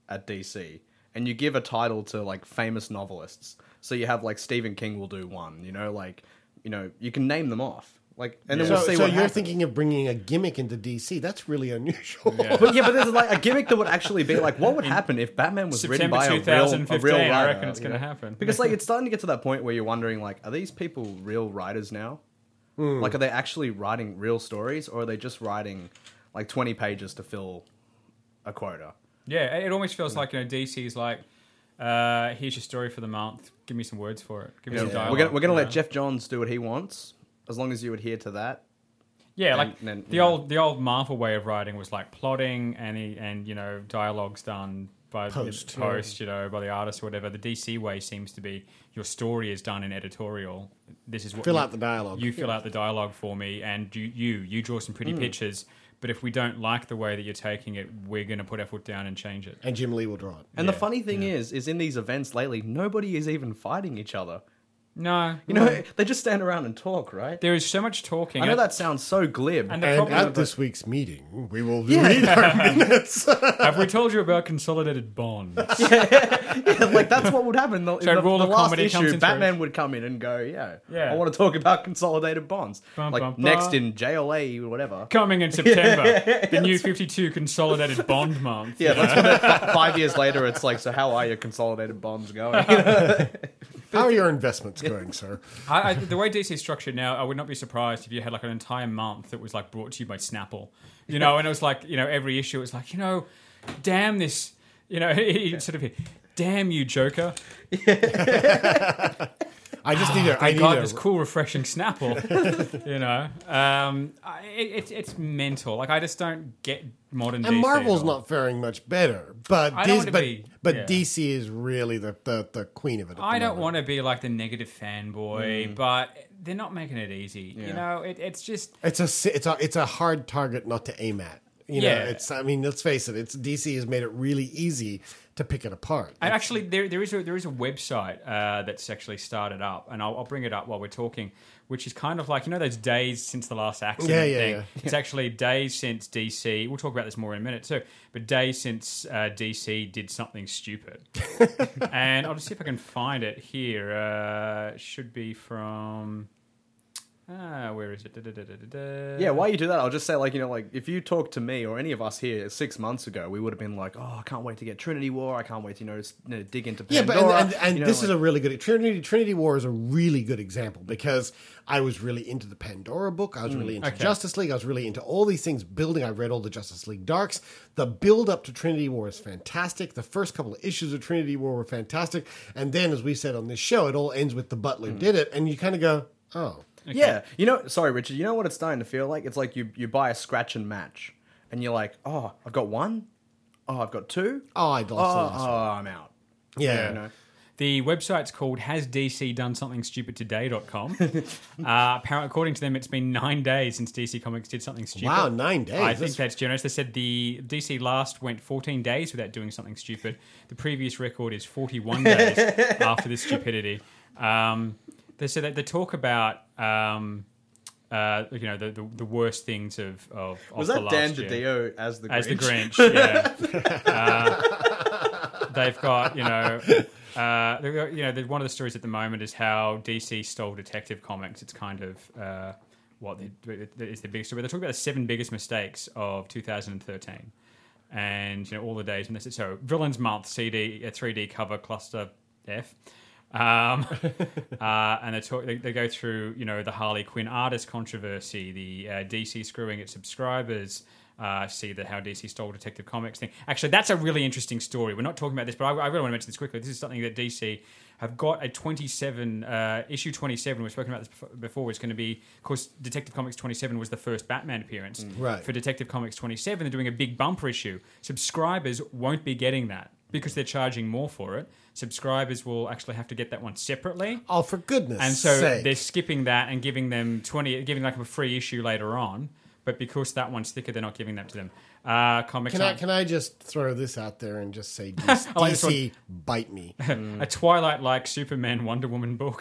at D C, and you give a title to like famous novelists. So you have like Stephen King will do one, you know, like, you know, you can name them off. Like, and then So, we'll see so what you're happens. thinking of bringing a gimmick into D C. That's really unusual. Yeah. But yeah, but there's like a gimmick that would actually be like, what would happen if Batman was written September by a real, twenty a fifteen, real writer? I reckon it's you going to know? happen. Because like it's starting to get to that point where you're wondering like, are these people real writers now? Hmm. Like, are they actually writing real stories, or are they just writing like twenty pages to fill a quota? Yeah, it almost feels like, you know, D C's like, uh, here's your story for the month. Give me some words for it. Give me some dialogue. We're gonna we're gonna you let know? Jeff Johns do what he wants, as long as you adhere to that. Yeah, And like then, the you know. old the old Marvel way of writing was like plotting and he, and you know dialogues done by Post, post you know by the artist or whatever. The D C way seems to be your story is done in editorial. This is what Fill you, out the dialogue. You fill out the dialogue for me, and you you you draw some pretty Mm. pictures. But if we don't like the way that you're taking it, we're going to put our foot down and change it. And Jim Lee will draw it. And Yeah, the funny thing is, is in these events lately, nobody is even fighting each other. No, You know, they just stand around and talk, right? there is so much talking. I know And- that sounds so glib. And the And problem at with this week's meeting, we will Yeah. read our minutes. have we told you about consolidated bonds? Yeah, like that's what would happen. In the, in So the, Rule the of last Comedy comes issue, in Batman would come in and go, "Yeah, Yeah. I want to talk about consolidated bonds." Bum, like bum, bum. next in J L A or whatever. Coming in September, the new fifty-two consolidated bond month. Yeah, you know? that's when f- five years later, it's like, so how are your consolidated bonds going? How are your investments going, sir? I, I, the way D C is structured now, I would not be surprised if you had like an entire month that was like brought to you by Snapple, you know, and it was like, you know, every issue it was like, you know, damn this, you know, it sort of, damn you, Joker. I just need a. I Thank need God, a. this cool, refreshing Snapple, you know. Um, I, it, it's it's mental. Like I just don't get modern. D C And at Marvel's all. not faring much better, but I don't Dis- want to but, be- but yeah. D C is really the, the, the queen of it. at I the don't moment. want to be like the negative fanboy, but they're not making it easy. You Yeah. know, it, it's just It's a si- it's a it's a hard target not to aim at. You know, Yeah. it's. I mean, let's face it. It's D C has made it really easy to pick it apart. And actually, there there is a, there is a website uh, that's actually started up, and I'll, I'll bring it up while we're talking, which is kind of like, you know, those days since the last accident Yeah, yeah, thing. yeah. It's actually days since D C. We'll talk about this more in a minute too. But days since uh, D C did something stupid, and I'll just see if I can find it here. Uh, it should be from. Ah, where is it? Da, da, da, da, da, da. Yeah, while you do that, I'll just say, like, you know, like, if you talked to me or any of us here six months ago, we would have been like, oh, I can't wait to get Trinity War. I can't wait to, you know, s- you know dig into Yeah, Pandora. but and, and, and you know, this is like- a really good Trinity. Trinity War is a really good example because I was really into the Pandora book. I was really into Okay. Justice League. I was really into all these things building. I read all the Justice League Darks. The build up to Trinity War is fantastic. The first couple of issues of Trinity War were fantastic, and then, as we said on this show, it all ends with the Butler did it, and you kind of go, oh. Yeah, you know, sorry, Richard, you know what it's starting to feel like? It's like you, you buy a scratch and match, and you're like, oh, I've got one? Oh, I've got two? Oh, I lost Oh, the last oh, one. I'm out. Yeah. You know? The website's called has D C done something stupid today dot com. uh, apparently, according to them, it's been nine days since D C Comics did something stupid. Wow, nine days. I That's- think that's generous. They said the D C last went fourteen days without doing something stupid. The previous record is forty-one days after this stupidity. Um, they said that they talk about um, uh, you know the, the the worst things of of, Was of the that last Dan year. DiDio as the Grinch? As the Grinch, yeah. uh, they've got, you know, uh, they've got, you know, the, one of the stories at the moment is how D C stole Detective Comics. It's kind of uh, what they, is the biggest story. They talk about the seven biggest mistakes of two thousand thirteen, and you know all the days when they said so. Villains Month C D, a three D cover cluster F. Um, uh, and they, talk, they, they go through, you know, the Harley Quinn artist controversy, the uh, D C screwing its subscribers, uh, see the how D C stole Detective Comics thing. Actually, that's a really interesting story. We're not talking about this, but I, I really want to mention this quickly. This is something that D C have got a twenty-seven, uh, issue twenty-seven, we've spoken about this before, it's going to be, of course, Detective Comics twenty-seven was the first Batman appearance. Right. For Detective Comics twenty-seven, they're doing a big bumper issue. Subscribers won't be getting that because they're charging more for it. Subscribers will actually have to get that one separately. Oh, for goodness And so sake. they're skipping that and giving them twenty, giving like a free issue later on. But because that one's thicker, they're not giving that to them. Uh, Comic Can I, can I just throw this out there and just say, D C, I like this D C bite me. a Twilight-like Superman Wonder Woman book.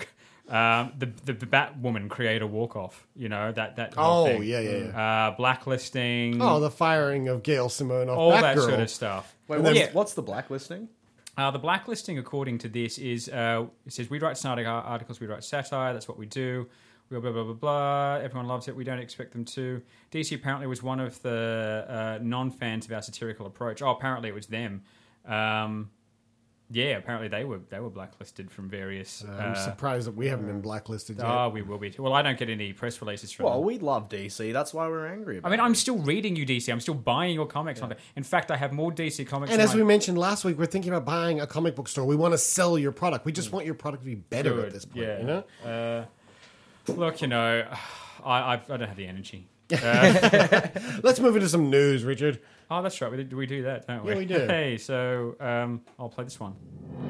Um, the, the the Batwoman creator walk off, you know that that. Oh whole thing. yeah, yeah, yeah. Uh, blacklisting. Oh, the firing of Gail Simone off all Batgirl. that sort of stuff. Wait, And what's, yeah. what's the blacklisting? Uh, the blacklisting, according to this, is uh, it says we write Snyder articles, we write satire. That's what we do. We blah blah blah blah. Everyone loves it. We don't expect them to. D C apparently was one of the uh, non-fans of our satirical approach. Oh, apparently it was them. Um, yeah, apparently they were they were blacklisted from various. Uh, I'm uh, surprised that we haven't been blacklisted yet. Oh, we will be. Well, I don't get any press releases from Well, them. we love D C. That's why we're angry about I mean, it. I'm still reading you D C. I'm still buying your comics. Yeah. In fact, I have more D C comics. And than as I- we mentioned last week, we're thinking about buying a comic book store. We want to sell your product. We just want your product to be better Good, at this point. yeah. You know. Uh, look, you know, I, I I don't have the energy. Uh, Let's move into some news, Richard. oh, that's right. We do, we do that, don't we? Yeah, we do. Hey, so um, I'll play this one.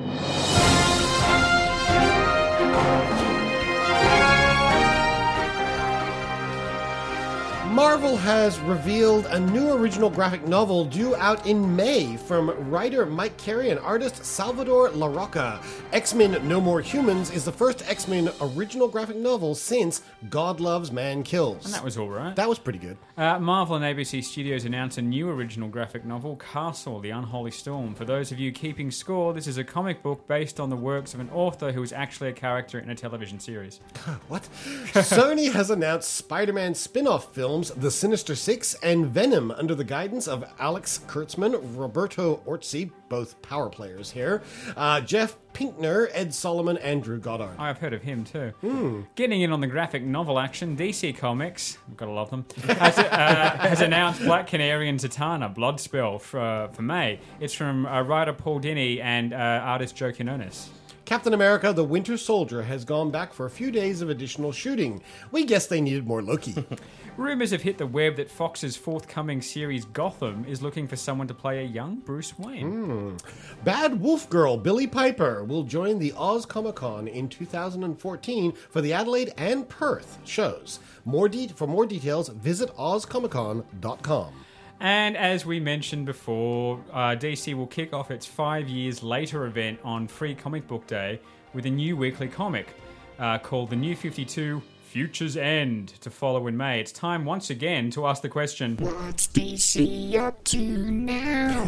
Marvel has revealed a new original graphic novel due out in May from writer Mike Carey and artist Salvador Larroca. X-Men No More Humans is the first X-Men original graphic novel since God Loves, Man Kills. And that was all right. That was pretty good. Uh, Marvel and A B C Studios announced a new original graphic novel, Castle, The Unholy Storm. For those of you keeping score, this is a comic book based on the works of an author who was actually a character in a television series. What? Sony has announced Spider-Man spin-off films The Sinister Six and Venom under the guidance of Alex Kurtzman, Roberto Orci, both power players here, uh, Jeff Pinkner, Ed Solomon, and Drew Goddard. I've heard of him too. Getting in on the graphic novel action, D C Comics, gotta love them, has, uh, has announced Black Canary and Zatanna, Bloodspell, for, for May. It's from uh, writer Paul Dini and uh, artist Joe Quinones. Captain America, The Winter Soldier, has gone back for a few days of additional shooting. We guess they needed more Loki. Rumours have hit the web that Fox's forthcoming series Gotham is looking for someone to play a young Bruce Wayne. Bad Wolf Girl Billy Piper will join the Oz Comic Con in two thousand fourteen for the Adelaide and Perth shows. More de- for more details, visit oz comic con dot com. And as we mentioned before, uh, D C will kick off its five years later event on Free Comic Book Day with a new weekly comic uh, called The New fifty-two Future's End to follow in May. It's time once again to ask the question, What's D C up to now?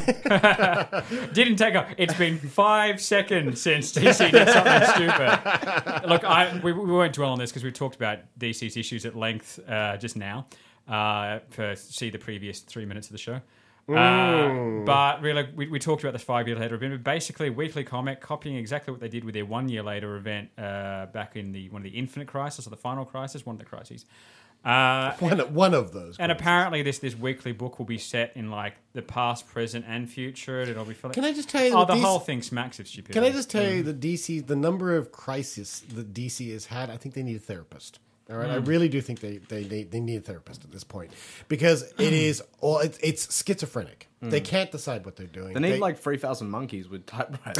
didn't take off. It's been five seconds since D C did something stupid. Look, I, we, we won't dwell on this because we talked about D C's issues at length uh, just now. Uh, for see the previous three minutes of the show. Uh, but really, we, we talked about this five year later event. But basically, weekly comic copying exactly what they did with their one year later event uh, back in the one of the Infinite Crisis or the Final Crisis, one of the crises. Uh, One, one of those. and crises. apparently, this this weekly book will be set in like the past, present, and future. It'll be. Can I just tell you Oh, that the these- whole thing smacks of stupidity. Can I just tell you the D C, the number of crises that D C has had, I think they need a therapist. All right, I really do think they, they, they, they need a therapist at this point because it is all it's, it's schizophrenic. They can't decide what they're doing. They need like three thousand monkeys with typewriters.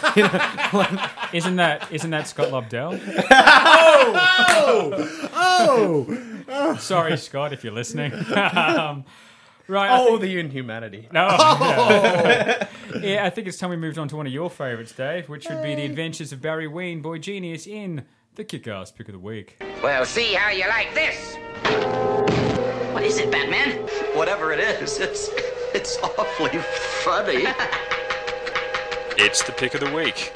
Isn't that isn't that Scott Lobdell? oh, Sorry, Scott, if you're listening. um, right. I Oh, think- the inhumanity. No. Yeah. yeah, I think it's time we moved on to one of your favourites, Dave, which would be The Adventures of Barry Ween, Boy Genius, in the Kick-Ass Pick of the Week. Well, see how you like this. What is it, Batman? Whatever it is, it's it's awfully funny. It's the pick of the week.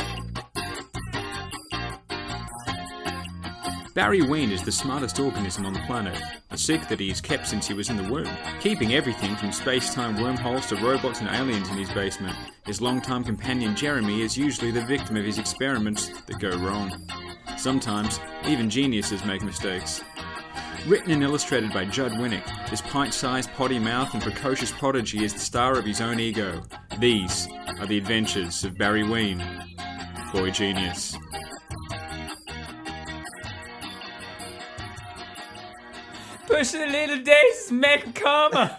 Barry Ween is the smartest organism on the planet, a secret that he has kept since he was in the womb, keeping everything from space-time wormholes to robots and aliens in his basement. His long-time companion Jeremy is usually the victim of his experiments that go wrong. Sometimes, even geniuses make mistakes. Written and illustrated by Judd Winnick, this pint-sized, potty-mouthed and precocious prodigy is the star of his own ego. These are the adventures of Barry Ween, Boy Genius. Push the little days, make a comma.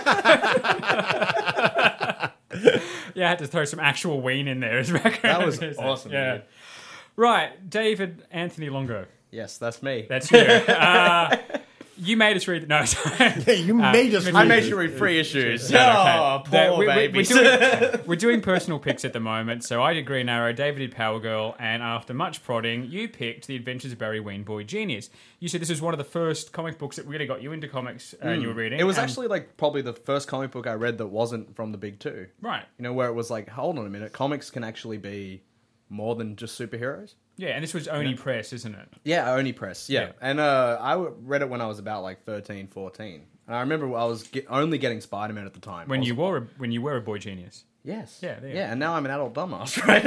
Yeah, I had to throw some actual Ween in there as background. That was awesome, Yeah. dude. Right, David Anthony Longo. Yes, that's me. That's you. uh, You made us read. No, sorry. Yeah, you made us. I read made it. you read free issues. No, Oh, okay. The- poor we- we- babies. We're doing, we're doing personal picks at the moment. So I did Green Arrow, David did Power Girl, and after much prodding, you picked The Adventures of Barry Ween, Boy Genius. You said this was one of the first comic books that really got you into comics, uh, and you were reading. It was and- actually like probably the first comic book I read that wasn't from the big two. Right. You know, where it was like, hold on a minute, comics can actually be more than just superheroes. Yeah, and this was Oni Yeah. Press, isn't it? Yeah, Oni Press. Yeah. Yeah. And uh, I w- read it when I was about like thirteen, fourteen. And I remember I was get- only getting Spider-Man at the time. When I was- you were a, when you were a boy genius. Yes. Yeah, there you Yeah, go. and now I'm an adult dumbass, right?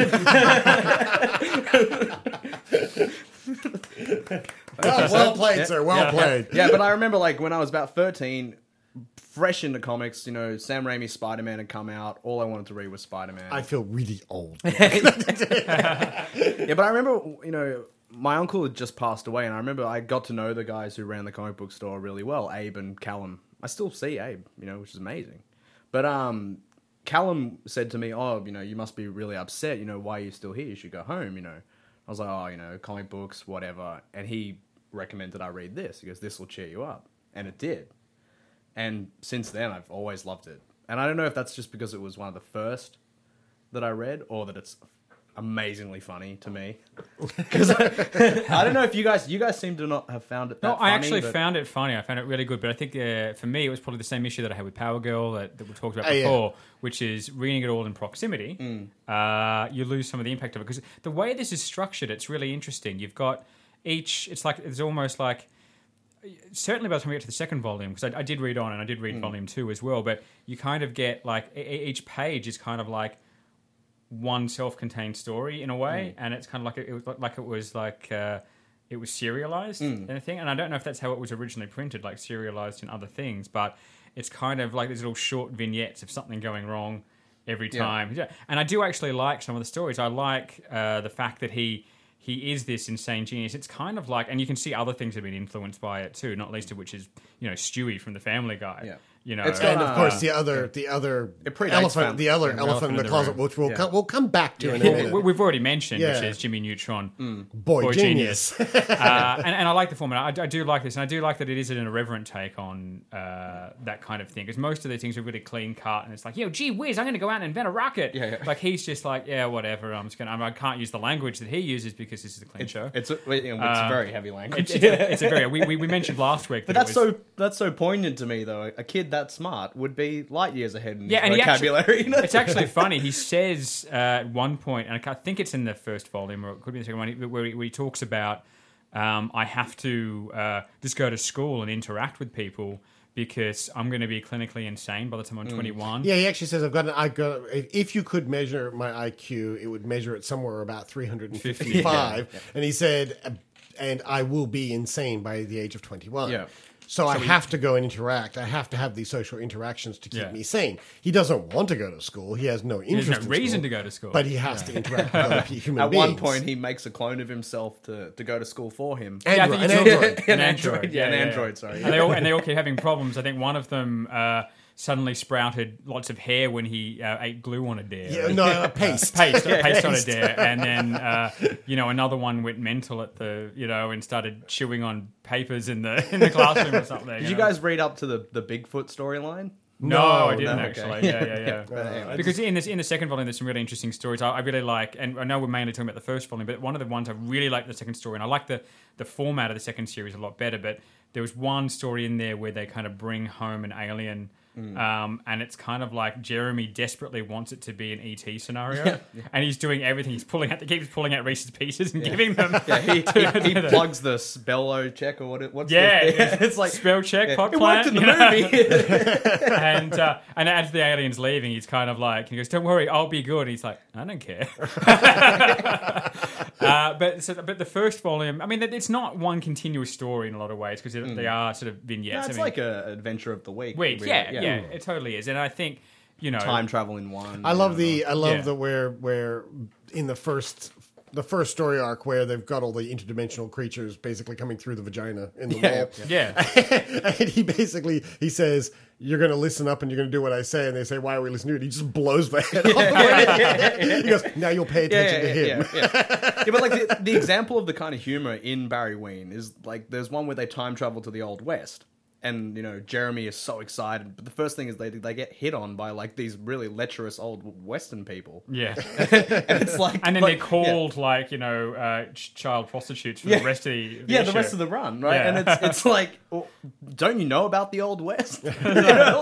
Oh, well played, Yeah. sir. Well Yeah. played. Yeah, but I remember like when I was about thirteen, fresh into comics, you know, Sam Raimi's Spider-Man had come out. All I wanted to read was Spider-Man. I feel really old. Yeah, but I remember, you know, my uncle had just passed away, and I remember I got to know the guys who ran the comic book store really well, Abe and Callum. I still see Abe, you know, which is amazing. But um, Callum said to me, "Oh, you know, you must be really upset. You know, why are you still here? You should go home." You know, I was like, "Oh, you know, comic books, whatever." And he recommended I read this. He goes, "This will cheer you up," and it did. And since then, I've always loved it. And I don't know if that's just because it was one of the first that I read, or that it's amazingly funny to me. Because I, I don't know if you guys, you guys seem to not have found it that No, funny. I actually but- found it funny. I found it really good. But I think uh, for me, it was probably the same issue that I had with Power Girl that, that we talked about Oh, yeah. before, which is reading it all in proximity. Mm. Uh, you lose some of the impact of it. Because the way this is structured, it's really interesting. You've got each, it's like, it's almost like, certainly by the time we get to the second volume, because I, I did read on and I did read Mm. volume two as well, but you kind of get like, e- e- each page is kind of like one self-contained story in a way, Mm. and it's kind of like it, it was like, like it was like uh, it was serialized Mm. and a thing. And I don't know if that's how it was originally printed, like serialized in other things, but it's kind of like these little short vignettes of something going wrong every Yeah. time. Yeah. And I do actually like some of the stories. I like uh, the fact that he he is this insane genius. It's kind of like, and you can see other things have been influenced by it too, not least of which is, you know, Stewie from the Family Guy. Yeah. You know, It's got, And of Uh, course, the other, the other It predates elephant, Fam- the other yeah, elephant in the, the closet, room. which we'll Yeah. come, we'll come back to in a Well, minute. we- we've already mentioned, Yeah. which is Jimmy Neutron. Boy, Boy genius. uh, and, and I like the format. I, I do like this, and I do like that it is an irreverent take on uh, that kind of thing. Because most of the things are really clean cut, and it's like, yo, gee whiz, I'm going to go out and invent a rocket. Yeah, yeah. Like he's just like, yeah, whatever. I'm just going. I can't use the language that he uses because this is a clean It's, show. it's, a, you know, it's Uh, a very heavy language. It's, it's, a, it's a very. We, we, we mentioned last week, But that that's it was, so that's so poignant to me, though. A kid that smart would be light years ahead in Yeah, and his he actually, vocabulary. you know? it's actually funny. He says uh, at one point, and I think it's in the first volume, or it could be the second one, where he, where he talks about, um, I have to uh, just go to school and interact with people because I'm going to be clinically insane by the time I'm twenty-one. Yeah, he actually says, I've got an, I got, if if you could measure my I Q, it would measure it somewhere about three hundred fifty-five. Yeah. And he said, uh, and I will be insane by the age of twenty-one. Yeah. So, I he- have to go and interact. I have to have these social interactions to keep Yeah. me sane. He doesn't want to go to school. He has no There's interest no in reason school, to go to school. But he has to interact with other pe- human At beings. one point, he makes a clone of himself to, to go to school for him. Yeah, I Android, think an it's- android. An android, yeah, an yeah, android, sorry. And they all and they all keep having problems. I think one of them uh, suddenly sprouted lots of hair when he uh, ate glue on a dare. Yeah, no, a paste. paste, paste on a dare, and then uh, you know another one went mental at the you know and started chewing on papers in the in the classroom or something. Did you know? guys read up to the, the Bigfoot storyline? No, No, I didn't no, actually. okay. Yeah, yeah, yeah. But anyway, Because in this in the second volume, there's some really interesting stories. I, I really like, and I know we're mainly talking about the first volume, but one of the ones I really like the second story, and I like the the format of the second series a lot better. But there was one story in there where they kind of bring home an alien. Um, and it's kind of like Jeremy desperately wants it to be an E T scenario, Yeah. and he's doing everything. He's pulling out, he keeps pulling out Reese's Pieces and giving them. yeah, he, to- he, he to the- plugs the spello check or what it, what's Yeah, the, yeah. it's like spell check, yeah, pot it plant. worked in the you know? movie. and uh, and as the alien's leaving, he's kind of like, he goes, "Don't worry, I'll be good." And he's like, "I don't care." uh, but so, but the first volume, I mean, it's not one continuous story in a lot of ways because they are sort of vignettes. Yeah, it's I mean, like a adventure of the week. week, really. yeah, yeah, it totally is. And I think you know, Time travel in one. I love the I love Yeah. the where where in the first the first story arc where they've got all the interdimensional creatures basically coming through the vagina in the Yeah, wall. Yeah. And he basically, he says, you're going to listen up and you're going to do what I say. And they say, why are we listening to it? He just blows the head off. He goes, now you'll pay attention yeah, to him. Yeah, yeah. yeah, but like the, the example of the kind of humor in Barry Ween is like there's one where they time travel to the Old West. And, you know, Jeremy is so excited. But the first thing is they they get hit on by, like, these really lecherous old Western people. Yeah. And it's like... And then like, they're called, yeah. like, you know, uh, ch- child prostitutes for Yeah. the rest of the, the Yeah, the issue. rest of the run, right? Yeah. And it's it's like, well, don't you know about the Old West? You know?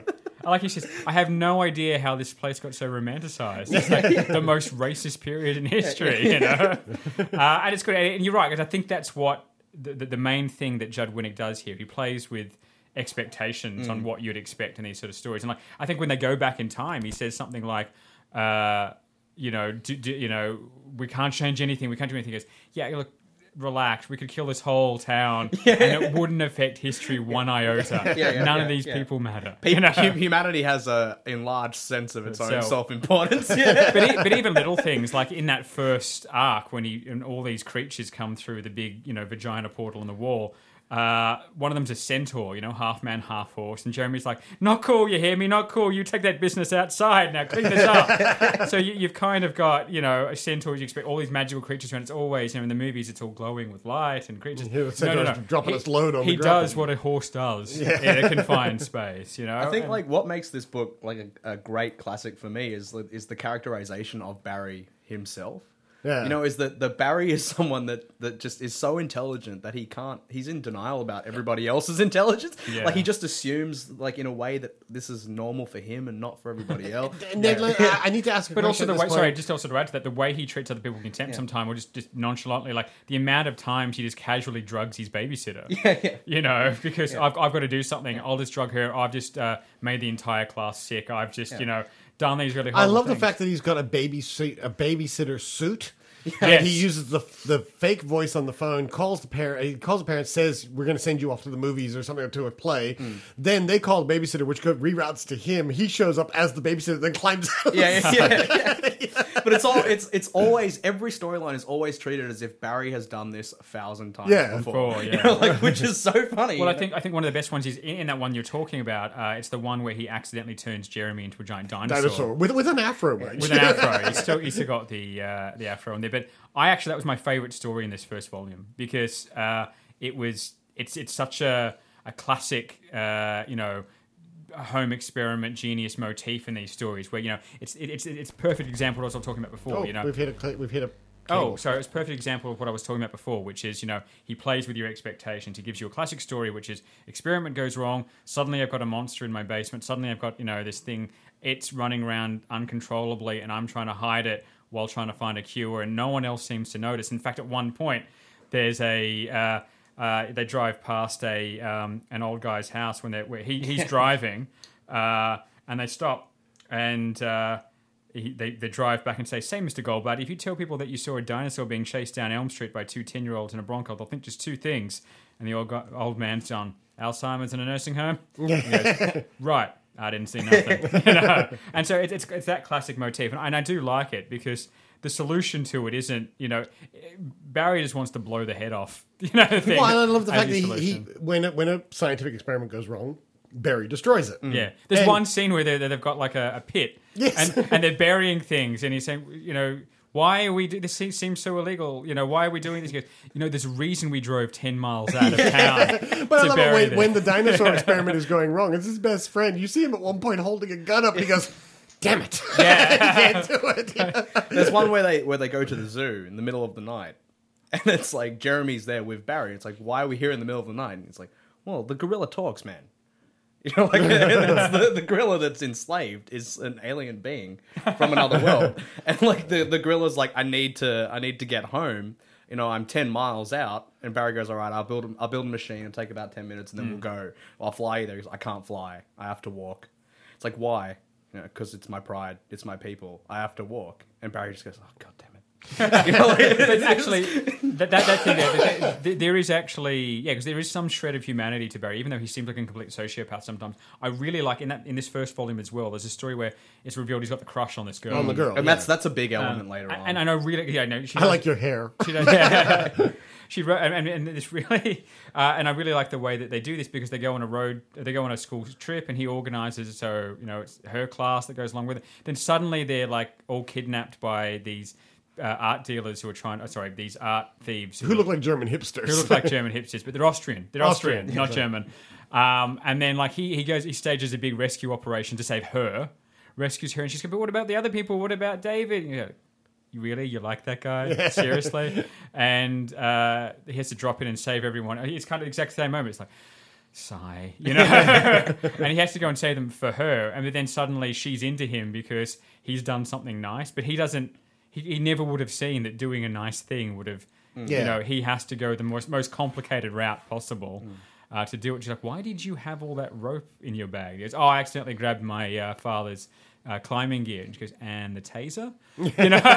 I like he says, I have no idea how this place got so romanticized. It's like the most racist period in history, you know? Uh, and it's good. And you're right, because I think that's what the, the, the main thing that Judd Winnick does here. He plays with expectations Mm. on what you'd expect in these sort of stories. And like, I think when they go back in time, he says something like, uh, you know, do, do, you know, we can't change anything. We can't do anything. He goes, yeah, look, relax. We could kill this whole town, and it wouldn't affect history one iota. Yeah, yeah, None yeah, of these yeah. people matter. Pe- You know? hu- Humanity has a enlarged sense of its own Itself. self-importance. Yeah. but, e- but even little things like in that first arc when he and all these creatures come through the big, you know, vagina portal in the wall. Uh, one of them's a centaur, you know, half man, half horse, and Jeremy's like, "Not cool, you hear me? Not cool. You take that business outside now. Clean this up." So you, you've kind of got, you know, a centaur. You expect all these magical creatures, and it's always, you know, in the movies, it's all glowing with light and creatures. Yeah, the centaur's dropping He- its load on the He ground. does what a horse does Yeah. in a confined space, you know. I think And- like what makes this book like a, a great classic for me is is the characterization of Barry himself. Yeah. You know, is that the Barry is someone that, that just is so intelligent that he can't, he's in denial about everybody else's intelligence. Yeah. Like he just assumes, like in a way that this is normal for him and not for everybody else. And then, like, I I need to ask a But also question the at way, this sorry, point. just also to add to that, the way he treats other people with contempt Yeah. sometimes, or just, just nonchalantly, like the amount of times he just casually drugs his babysitter. Yeah, yeah. You know, because Yeah. I've, I've got to do something. I'll just drug her. I've just uh, made the entire class sick. I've just, Yeah. you know, done these really I horrible love the things. fact that he's got a baby suit, a babysitter suit. Yes. And he uses the the fake voice on the phone, calls the parent, he calls the parent, says, we're going to send you off to the movies or something, to a play. Hmm. Then they call the babysitter, which go, reroutes to him. He shows up as the babysitter, then climbs out. Yeah, yeah, yeah, yeah. But it's all it's it's always every storyline is always treated as if Barry has done this a thousand times Yeah. before. Before, You yeah. know, like, which is so funny. Well, I you know? think I think one of the best ones is in, in that one you're talking about. Uh, it's the one where he accidentally turns Jeremy into a giant dinosaur. Dinosaur. With, with an afro, right? With an afro. He's still, he's still got the uh, the afro on there. But I actually, that was my favourite story in this first volume because uh, it was, it's it's such a, a classic, uh, you know, home experiment genius motif in these stories where, you know, it's it, it's it's a perfect example of what I was talking about before, Oh, you know. we've hit a, cl- we've hit a Oh, cable. so it's a perfect example of what I was talking about before, which is, you know, he plays with your expectations. He gives you a classic story, which is experiment goes wrong. Suddenly I've got a monster in my basement. Suddenly I've got, you know, this thing. It's running around uncontrollably and I'm trying to hide it while trying to find a cure. And no one else seems to notice. In fact, at one point, there's a... Uh, uh, they drive past a um, an old guy's house when they're where he, he's driving, uh, and they stop and uh, he, they they drive back and say, "Say, Mister Goldblatt, if you tell people that you saw a dinosaur being chased down Elm Street by two ten-year-olds in a Bronco, they'll think just two things." And the old guy, old man's on Alzheimer's in a nursing home. He goes, "Right, I didn't see nothing." You know? And so it, it's it's that classic motif, and, and I do like it because the solution to it isn't, you know, Barry just wants to blow the head off. You know, the thing. Well, I love the as fact that his he, he solution. when a, when a scientific experiment goes wrong, Barry destroys it. Yeah, there's And- one scene where they they've got like a, a pit, Yes. and and they're burying things, and he's saying, you know, why are we? Do- this se- seems so illegal. You know, why are we doing this? He goes, you know, there's a reason we drove ten miles out of town. But I to love it bury when, this. when the dinosaur experiment is going wrong. It's his best friend. You see him at one point holding a gun up, and he goes, "Damn it! Yeah. he can't do it." There's one where they where they go to the zoo in the middle of the night, and it's like Jeremy's there with Barry. It's like, why are we here in the middle of the night? And it's like, well, the gorilla talks, man. You know, like it's the, the gorilla that's enslaved is an alien being from another world, and like the the gorilla's like, I need to I need to get home. You know, I'm ten miles out, and Barry goes, all right, I'll build a, I'll build a machine. It'll take about ten minutes, and then Mm. we'll go. I'll fly you there. He's like, I can't fly. I have to walk. It's like, why? You know, because it's my pride. It's my people. I have to walk. And Barry just goes, oh, God damn it. You know, like, But actually, that, that, that thing there, there, there is actually, yeah, because there is some shred of humanity to Barry, even though he seems like a complete sociopath sometimes. I really like, in that in this first volume as well, there's a story where it's revealed he's got the crush on this girl. On the girl, and yeah. that's that's a big element Um, later on. And I know really, yeah, no, she I does- like your hair. She does, yeah. She wrote, and, and this really, uh, and I really like the way that they do this because they go on a road, they go on a school trip, and he organises. So you know, it's her class that goes along with it. Then suddenly they're like all kidnapped by these uh, art dealers who are trying. Oh, sorry, these art thieves Who look like German hipsters. who look like German hipsters, but they're Austrian. They're Austrian, Austrian, not yeah. German. Um, and then like he he goes, he stages a big rescue operation to save her, rescues her, and she's going, but what about the other people? What about David? And you go, "You really, you like that guy? Seriously?" And uh, he has to drop in and save everyone. It's kind of the exact same moment. It's like, sigh, you know? And he has to go and save them for her. And then suddenly she's into him because he's done something nice, but he doesn't, he, he never would have seen that doing a nice thing would have, Yeah. you know, he has to go the most, most complicated route possible. Uh, to do it. She's like, why did you have all that rope in your bag? He goes, oh, I accidentally grabbed my uh, father's uh, climbing gear. And she goes, and the taser? You know?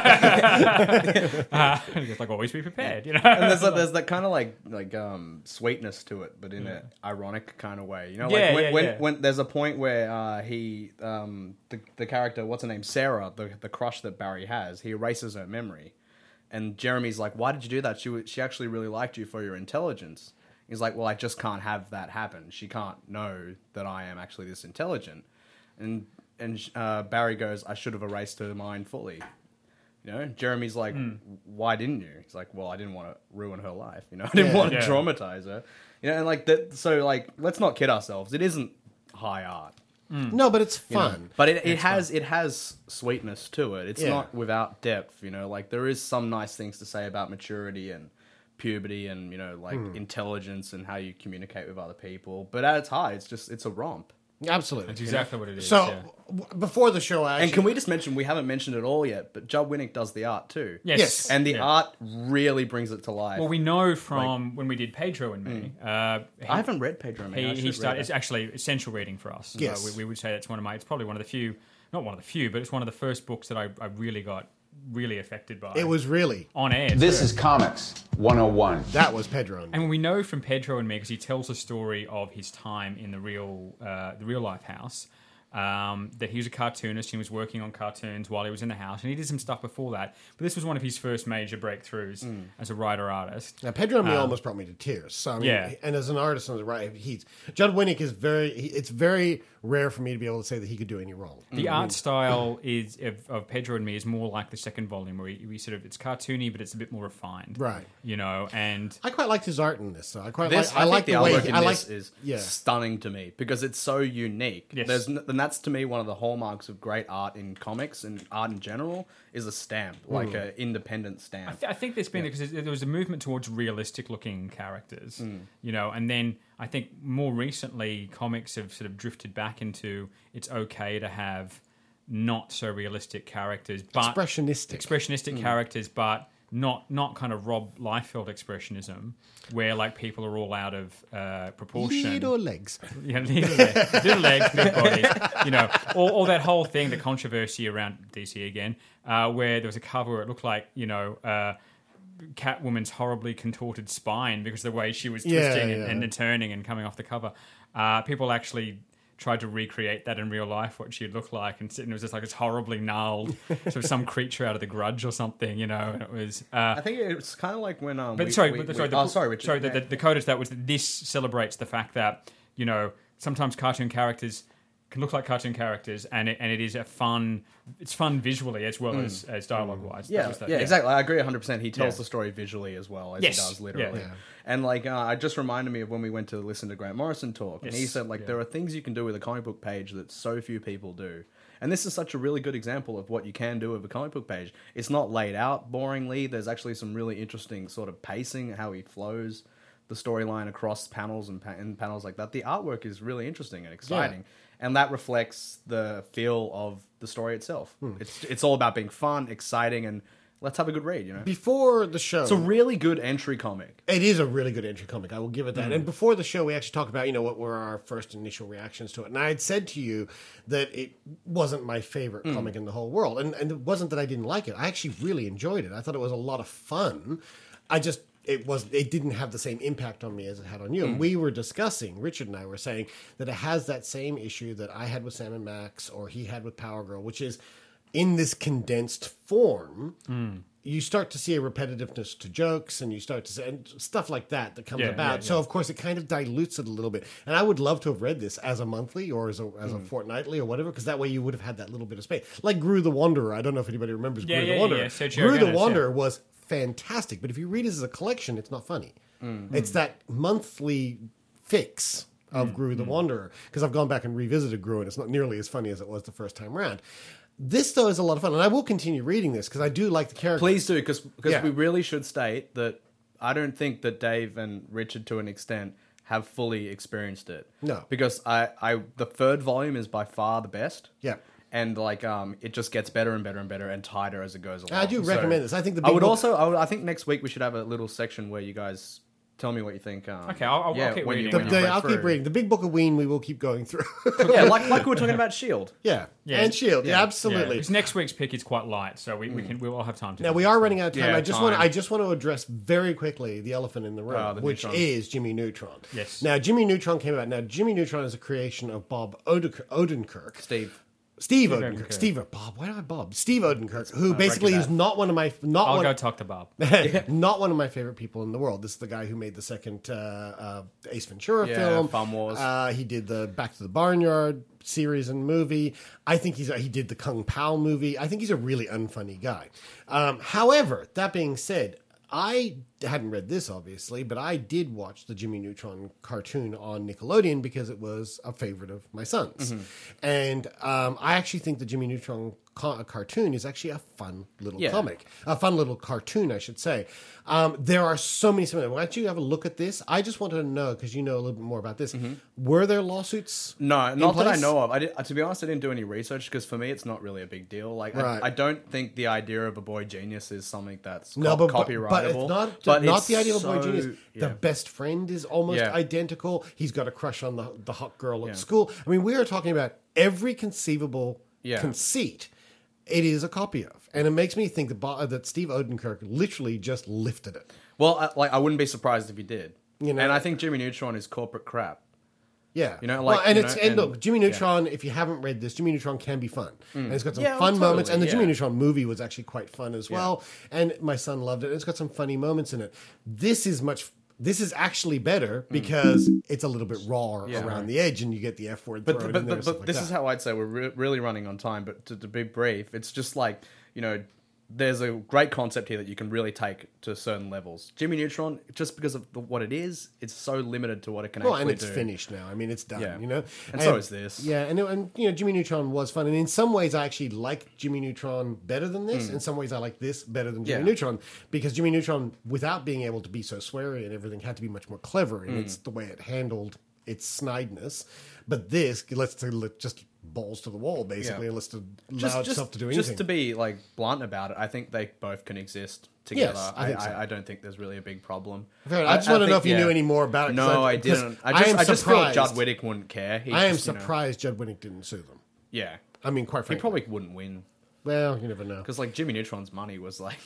uh, and he goes, like, always be prepared, you know? And there's, a, there's that kind of like like um, sweetness to it, but in an ironic kind of way. You know, like Yeah, when, yeah, when, yeah. when there's a point where uh, he, um, the, the character, what's her name, Sarah, the, the crush that Barry has, he erases her memory. And Jeremy's like, why did you do that? She, w- she actually really liked you for your intelligence. He's like, well, I just can't have that happen. She can't know that I am actually this intelligent. And and uh, Barry goes, I should have erased her mind fully. You know, Jeremy's like, why didn't you? He's like, well, I didn't want to ruin her life. You know, I didn't Yeah. want to Yeah. traumatize her. You know, and like that. So like, let's not kid ourselves. It isn't high art. No, but it's you know? fun. But it, it has it has sweetness to it. It's Yeah. not without depth. You know, like there is some nice things to say about maturity and puberty and, you know, like Hmm. intelligence and how you communicate with other people. But at its high, it's just it's a romp. Absolutely. That's exactly what it is. So yeah. w- before the show, I actually, And can we just mention, we haven't mentioned it all yet, but Judd Winnick does the art too. Yes. Yes. And the Yeah. art really brings it to life. Well, we know from when we did Pedro and me. Uh, he, I haven't read Pedro and Me. I He, should he read started. that. It's actually essential reading for us. Yes. Uh, we, we would say that's one of my. It's probably one of the few, not one of the few, but it's one of the first books that I, I really got really affected by. it was really on air. This too. is Comics one oh one. that was Pedro. And And we know from Pedro and me because he tells the story of his time in the real, uh, the real life house. Um, that he was a cartoonist and he was working on cartoons while he was in the house, and he did some stuff before that. But this was one of his first major breakthroughs as a writer artist. Now, Pedro and me Um, almost brought me to tears. So, I mean, yeah. and as an artist, and as a writer, he's Judd Winnick is very. He, it's very rare for me to be able to say that he could do any wrong. The art style is of, of Pedro and me is more like the second volume, where we, we sort of it's cartoony, but it's a bit more refined, Right. You know, and I quite liked his art in this. So I quite This, like. I, I, like think the, the way. artwork he- in I this like. is yeah. stunning to me because it's so unique. Yes. There's, n- and that's to me one of the hallmarks of great art in comics and art in general is a stamp, like an independent stamp. I, th- I think there's been because there was a movement towards realistic-looking characters, you know, and then I think more recently comics have sort of drifted back into it's okay to have not so realistic characters, but Expressionistic. expressionistic characters, but not not kind of Rob Liefeld expressionism, where like people are all out of uh, proportion. Little legs. Yeah, little legs, little legs, big bodies. You know, or, or that whole thing, the controversy around D C again, uh, where there was a cover where it looked like, you know, uh, Catwoman's horribly contorted spine because of the way she was Yeah, twisting yeah. and, and turning and coming off the cover. Uh, people actually tried to recreate that in real life, what she'd look like, and it was just like this horribly gnarled, sort of some creature out of The Grudge or something, you know. And it was. Uh, I think it's kind of like when um. but we, sorry, we, but we- sorry, the, oh, sorry, Richard. sorry. The, the, the code is that was that this celebrates the fact that, you know, sometimes cartoon characters can look like cartoon characters, and it, and it is a fun. It's fun visually as well as, as dialogue wise. Yeah, yeah, exactly. I agree one hundred percent. He tells Yeah. the story visually as well as Yes. he does literally. Yeah. Yeah. And like, uh, it just reminded me of when we went to listen to Grant Morrison talk, and he Yes. said like Yeah. there are things you can do with a comic book page that so few people do. And this is such a really good example of what you can do with a comic book page. It's not laid out boringly. There's actually some really interesting sort of pacing, how he flows the storyline across panels and, pa- and panels like that. The artwork is really interesting and exciting. And that reflects the feel of the story itself. Hmm. It's it's all about being fun, exciting, and let's have a good read. You know, Before the show, it's a really good entry comic. It is a really good entry comic. I will give it that. Mm. And before the show, we actually talked about, you know, what were our first initial reactions to it. And I had said to you that it wasn't my favorite Mm. comic in the whole world. And, and it wasn't that I didn't like it. I actually really enjoyed it. I thought it was a lot of fun. I just, it was, it didn't have the same impact on me as it had on you. Mm. And we were discussing, Richard and I were saying that it has that same issue that I had with Sam and Max or he had with Power Girl, which is in this condensed form. Mm. You start to see a repetitiveness to jokes and you start to see and stuff like that that comes Yeah, about. yeah, So, yeah. of course, it kind of dilutes it a little bit. And I would love to have read this as a monthly or as a, as a Mm. fortnightly or whatever, because that way you would have had that little bit of space. Like Gru the Wanderer. I don't know if anybody remembers Yeah, Gru yeah, the Wanderer. yeah, Sergio Gru the Gomez, Wanderer yeah. was fantastic. But if you read it as a collection, it's not funny. Mm. It's that monthly fix of Mm, Gru the mm. Wanderer, because I've gone back and revisited Gru and it's not nearly as funny as it was the first time around. This, though, is a lot of fun, and I will continue reading this because I do like the character. Please do, because Yeah. we really should state that I don't think that Dave and Richard, to an extent, have fully experienced it. No. Because I, I the third volume is by far the best. Yeah. And like um, it just gets better and better and better and tighter as it goes along. I do recommend this. I think the I big would book- also. I, would, I think next week we should have a little section where you guys tell me what you think. Um, Okay, I'll- I'll- yeah, I'll keep when you- reading. when The, you the, read I'll keep through. reading. The Big Book of Ween we will keep going through. Yeah, like like we were talking about Shield. Yeah. Yeah. And Shield. Yeah, Yeah, absolutely. because next week's pick is quite light, so we, we can we'll have time to. Now do we this. are running out of time. Yeah, I just want to, time. I just want to address very quickly the elephant in the room, Oh, the which Neutron. is Jimmy Neutron. Yes. Now Jimmy Neutron came about. Now Jimmy Neutron is a creation of Bob Odenkirk. Odenkirk. Steve. Steve Steve Odenkirk. Odenkirk. Steve. Bob. Why did I Bob? Steve Odenkirk, who Uh, basically Breaking is Bad. not one of my not I'll one, go talk to Bob. not one of my favorite people in the world. This is the guy who made the second uh, uh, Ace Ventura Yeah, film. Farm Wars. Uh, he did the Back to the Barnyard series and movie. I think he's he did the Kung Pao movie. I think he's a really unfunny guy. Um, however, that being said, I hadn't read this obviously, but I did watch the Jimmy Neutron cartoon on Nickelodeon because it was a favorite of my son's, Mhm. and um, I actually think the Jimmy Neutron co- cartoon is actually a fun little Yeah. comic, a fun little cartoon, I should say. Um, there are so many. Why don't you have a look at this? I just wanted to know, because you know a little bit more about this. Were there lawsuits? No, in not that I place? know of. I did, to be honest, I didn't do any research because for me, it's not really a big deal. Like, Right. I, I don't think the idea of a boy genius is something that's No, co- but, but, copyrightable. but it's not, But not it's the idea of a boy so- genius. yeah. The best friend is almost Yeah. identical. He's got a crush on the, the hot girl at Yeah. school. I mean, we are talking about every conceivable Yeah. conceit. It is a copy of. And it makes me think that, Bo- that Steve Odenkirk literally just lifted it. Well, I, like I wouldn't be surprised if he did. You know- and I think Jimmy Neutron is corporate crap. Yeah, You know, well, like, and you it's know, and, and- look, Jimmy Neutron. If you haven't read this, Jimmy Neutron can be fun, Mm. and it's got some Yeah, fun well, moments. And the totally, Jimmy yeah. Neutron movie was actually quite fun as well. And my son loved it. And it's got some funny moments in it. This is much. This is actually better because it's a little bit raw Yeah. around the edge, and you get the F word But thrown but, in there. but, and stuff but like this that. is how I'd say we're re- really running on time. But to, to be brief, it's just like, you know, there's a great concept here that you can really take to certain levels. Jimmy Neutron, just because of the, what it is, it's so limited to what it can Well, actually and it's do. finished now. I mean, it's done. Yeah. You know, And so is this. Yeah, and, and you know, Jimmy Neutron was fun, and in some ways, I actually like Jimmy Neutron better than this. Mm. In some ways, I like this better than Jimmy Yeah. Neutron because Jimmy Neutron, without being able to be so sweary and everything, had to be much more clever, and Mm. it's the way it handled its snideness. But this lets to let just balls to the wall, basically, Yeah. and lets to allow Just, itself just, to do anything. just to be like blunt about it, I think they both can exist together. Yes, I I, think so. I, I don't think there's really a big problem. Fair enough. I just want to know think- if you yeah. knew any more about it, 'cause No, I- I, because didn't. I I just, am I just feel surprised. Judd Wittick wouldn't care. He's I am just, you know- surprised Judd Winnick didn't sue them. Yeah. I mean, quite He frankly. probably wouldn't win. Well, you never know. Because like Jimmy Neutron's money was like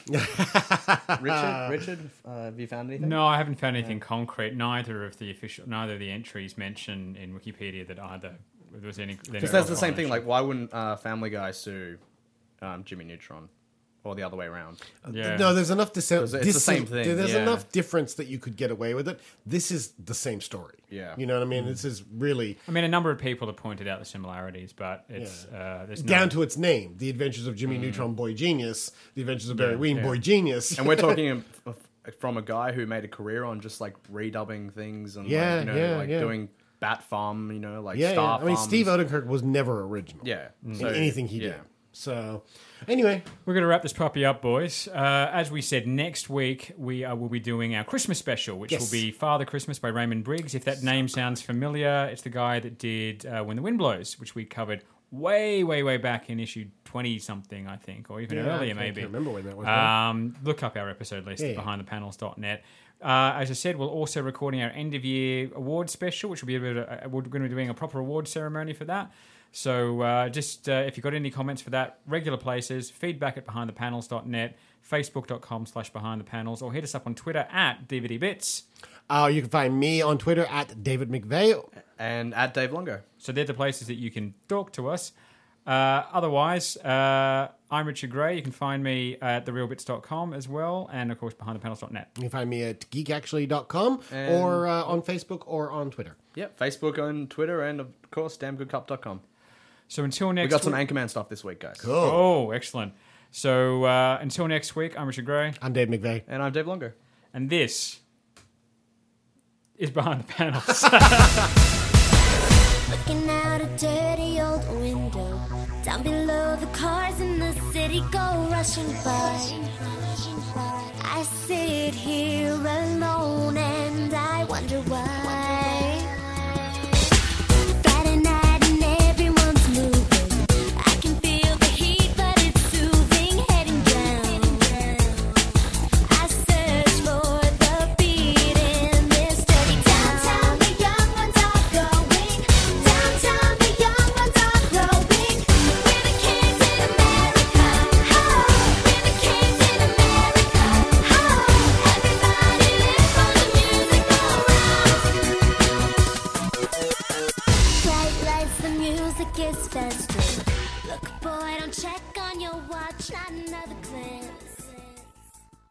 Richard. Richard, uh, have you found anything? No, I haven't found anything concrete. Neither of the official, neither of the entries mention in Wikipedia that either there was any. Because that's the same thing. Like, why wouldn't uh, Family Guy sue um, Jimmy Neutron, or the other way around? Yeah. No, there's enough dis- 'Cause it's the same thing. There's yeah. enough difference that you could get away with it. This is the same story. Yeah. You know what I mean? This is really I mean, a number of people have pointed out the similarities, but it's uh, there's down no, to its name: The Adventures of Jimmy Neutron, Boy Genius; The Adventures of Barry Yeah, Ween, yeah. Boy Genius. And we're talking of- from a guy who made a career on just like redubbing things and Yeah, like, you know, yeah, like yeah. doing Bat Farm, you know, like yeah, yeah. Star I mean, Farms. Steve Odenkirk was never original. Yeah. in So, anything he yeah. did. So, anyway, We're going to wrap this puppy up, boys. Uh, as we said, next week we uh, will be doing our Christmas special, which Yes. will be Father Christmas by Raymond Briggs. If that name sounds familiar, it's the guy that did uh, When the Wind Blows, which we covered way, way, way back in issue twenty something, I think, or even Yeah, earlier, I maybe. can't remember when that was. Um, look up our episode list Yeah, at yeah. behind the panels dot net. Uh, as I said, we're also recording our end of year award special, which will be a bit of a, we're going to be doing a proper award ceremony for that. So uh, just uh, if you've got any comments for that, regular places, feedback at behind the panels dot net, facebook dot com slash behind the panels, or hit us up on Twitter at D V D Bits. Uh, you can find me on Twitter at David McVeigh. And at Dave Longo. So they're the places that you can talk to us. Uh, otherwise, uh, I'm Richard Gray. You can find me at the real bits dot com as well, and of course behind the panels dot net. You can find me at geek actually dot com And- or uh, on Facebook or on Twitter. Yep, Facebook and Twitter, and of course, damn good cup dot com. So until next We got some week- Anchorman stuff this week, guys. Oh, excellent. So uh, until next week, I'm Richard Gray. I'm Dave McVeigh. And I'm Dave Longo. And this is Behind the Panels. Looking out a dirty old window. Down below, the cars in the city go rushing by. I sit here alone and I wonder why. Friday night and everyone's moving. I can feel the heat, but it's soothing, heading down. I search for the beat in this dirty town. Downtown, the young ones are going. Downtown, the young ones are growing. We're the kids in America. Oh, we're the kids in America. Oh, everybody live for the music around. Bright lights, the music is festive. Look, boy, don't check on your watch, not another glance.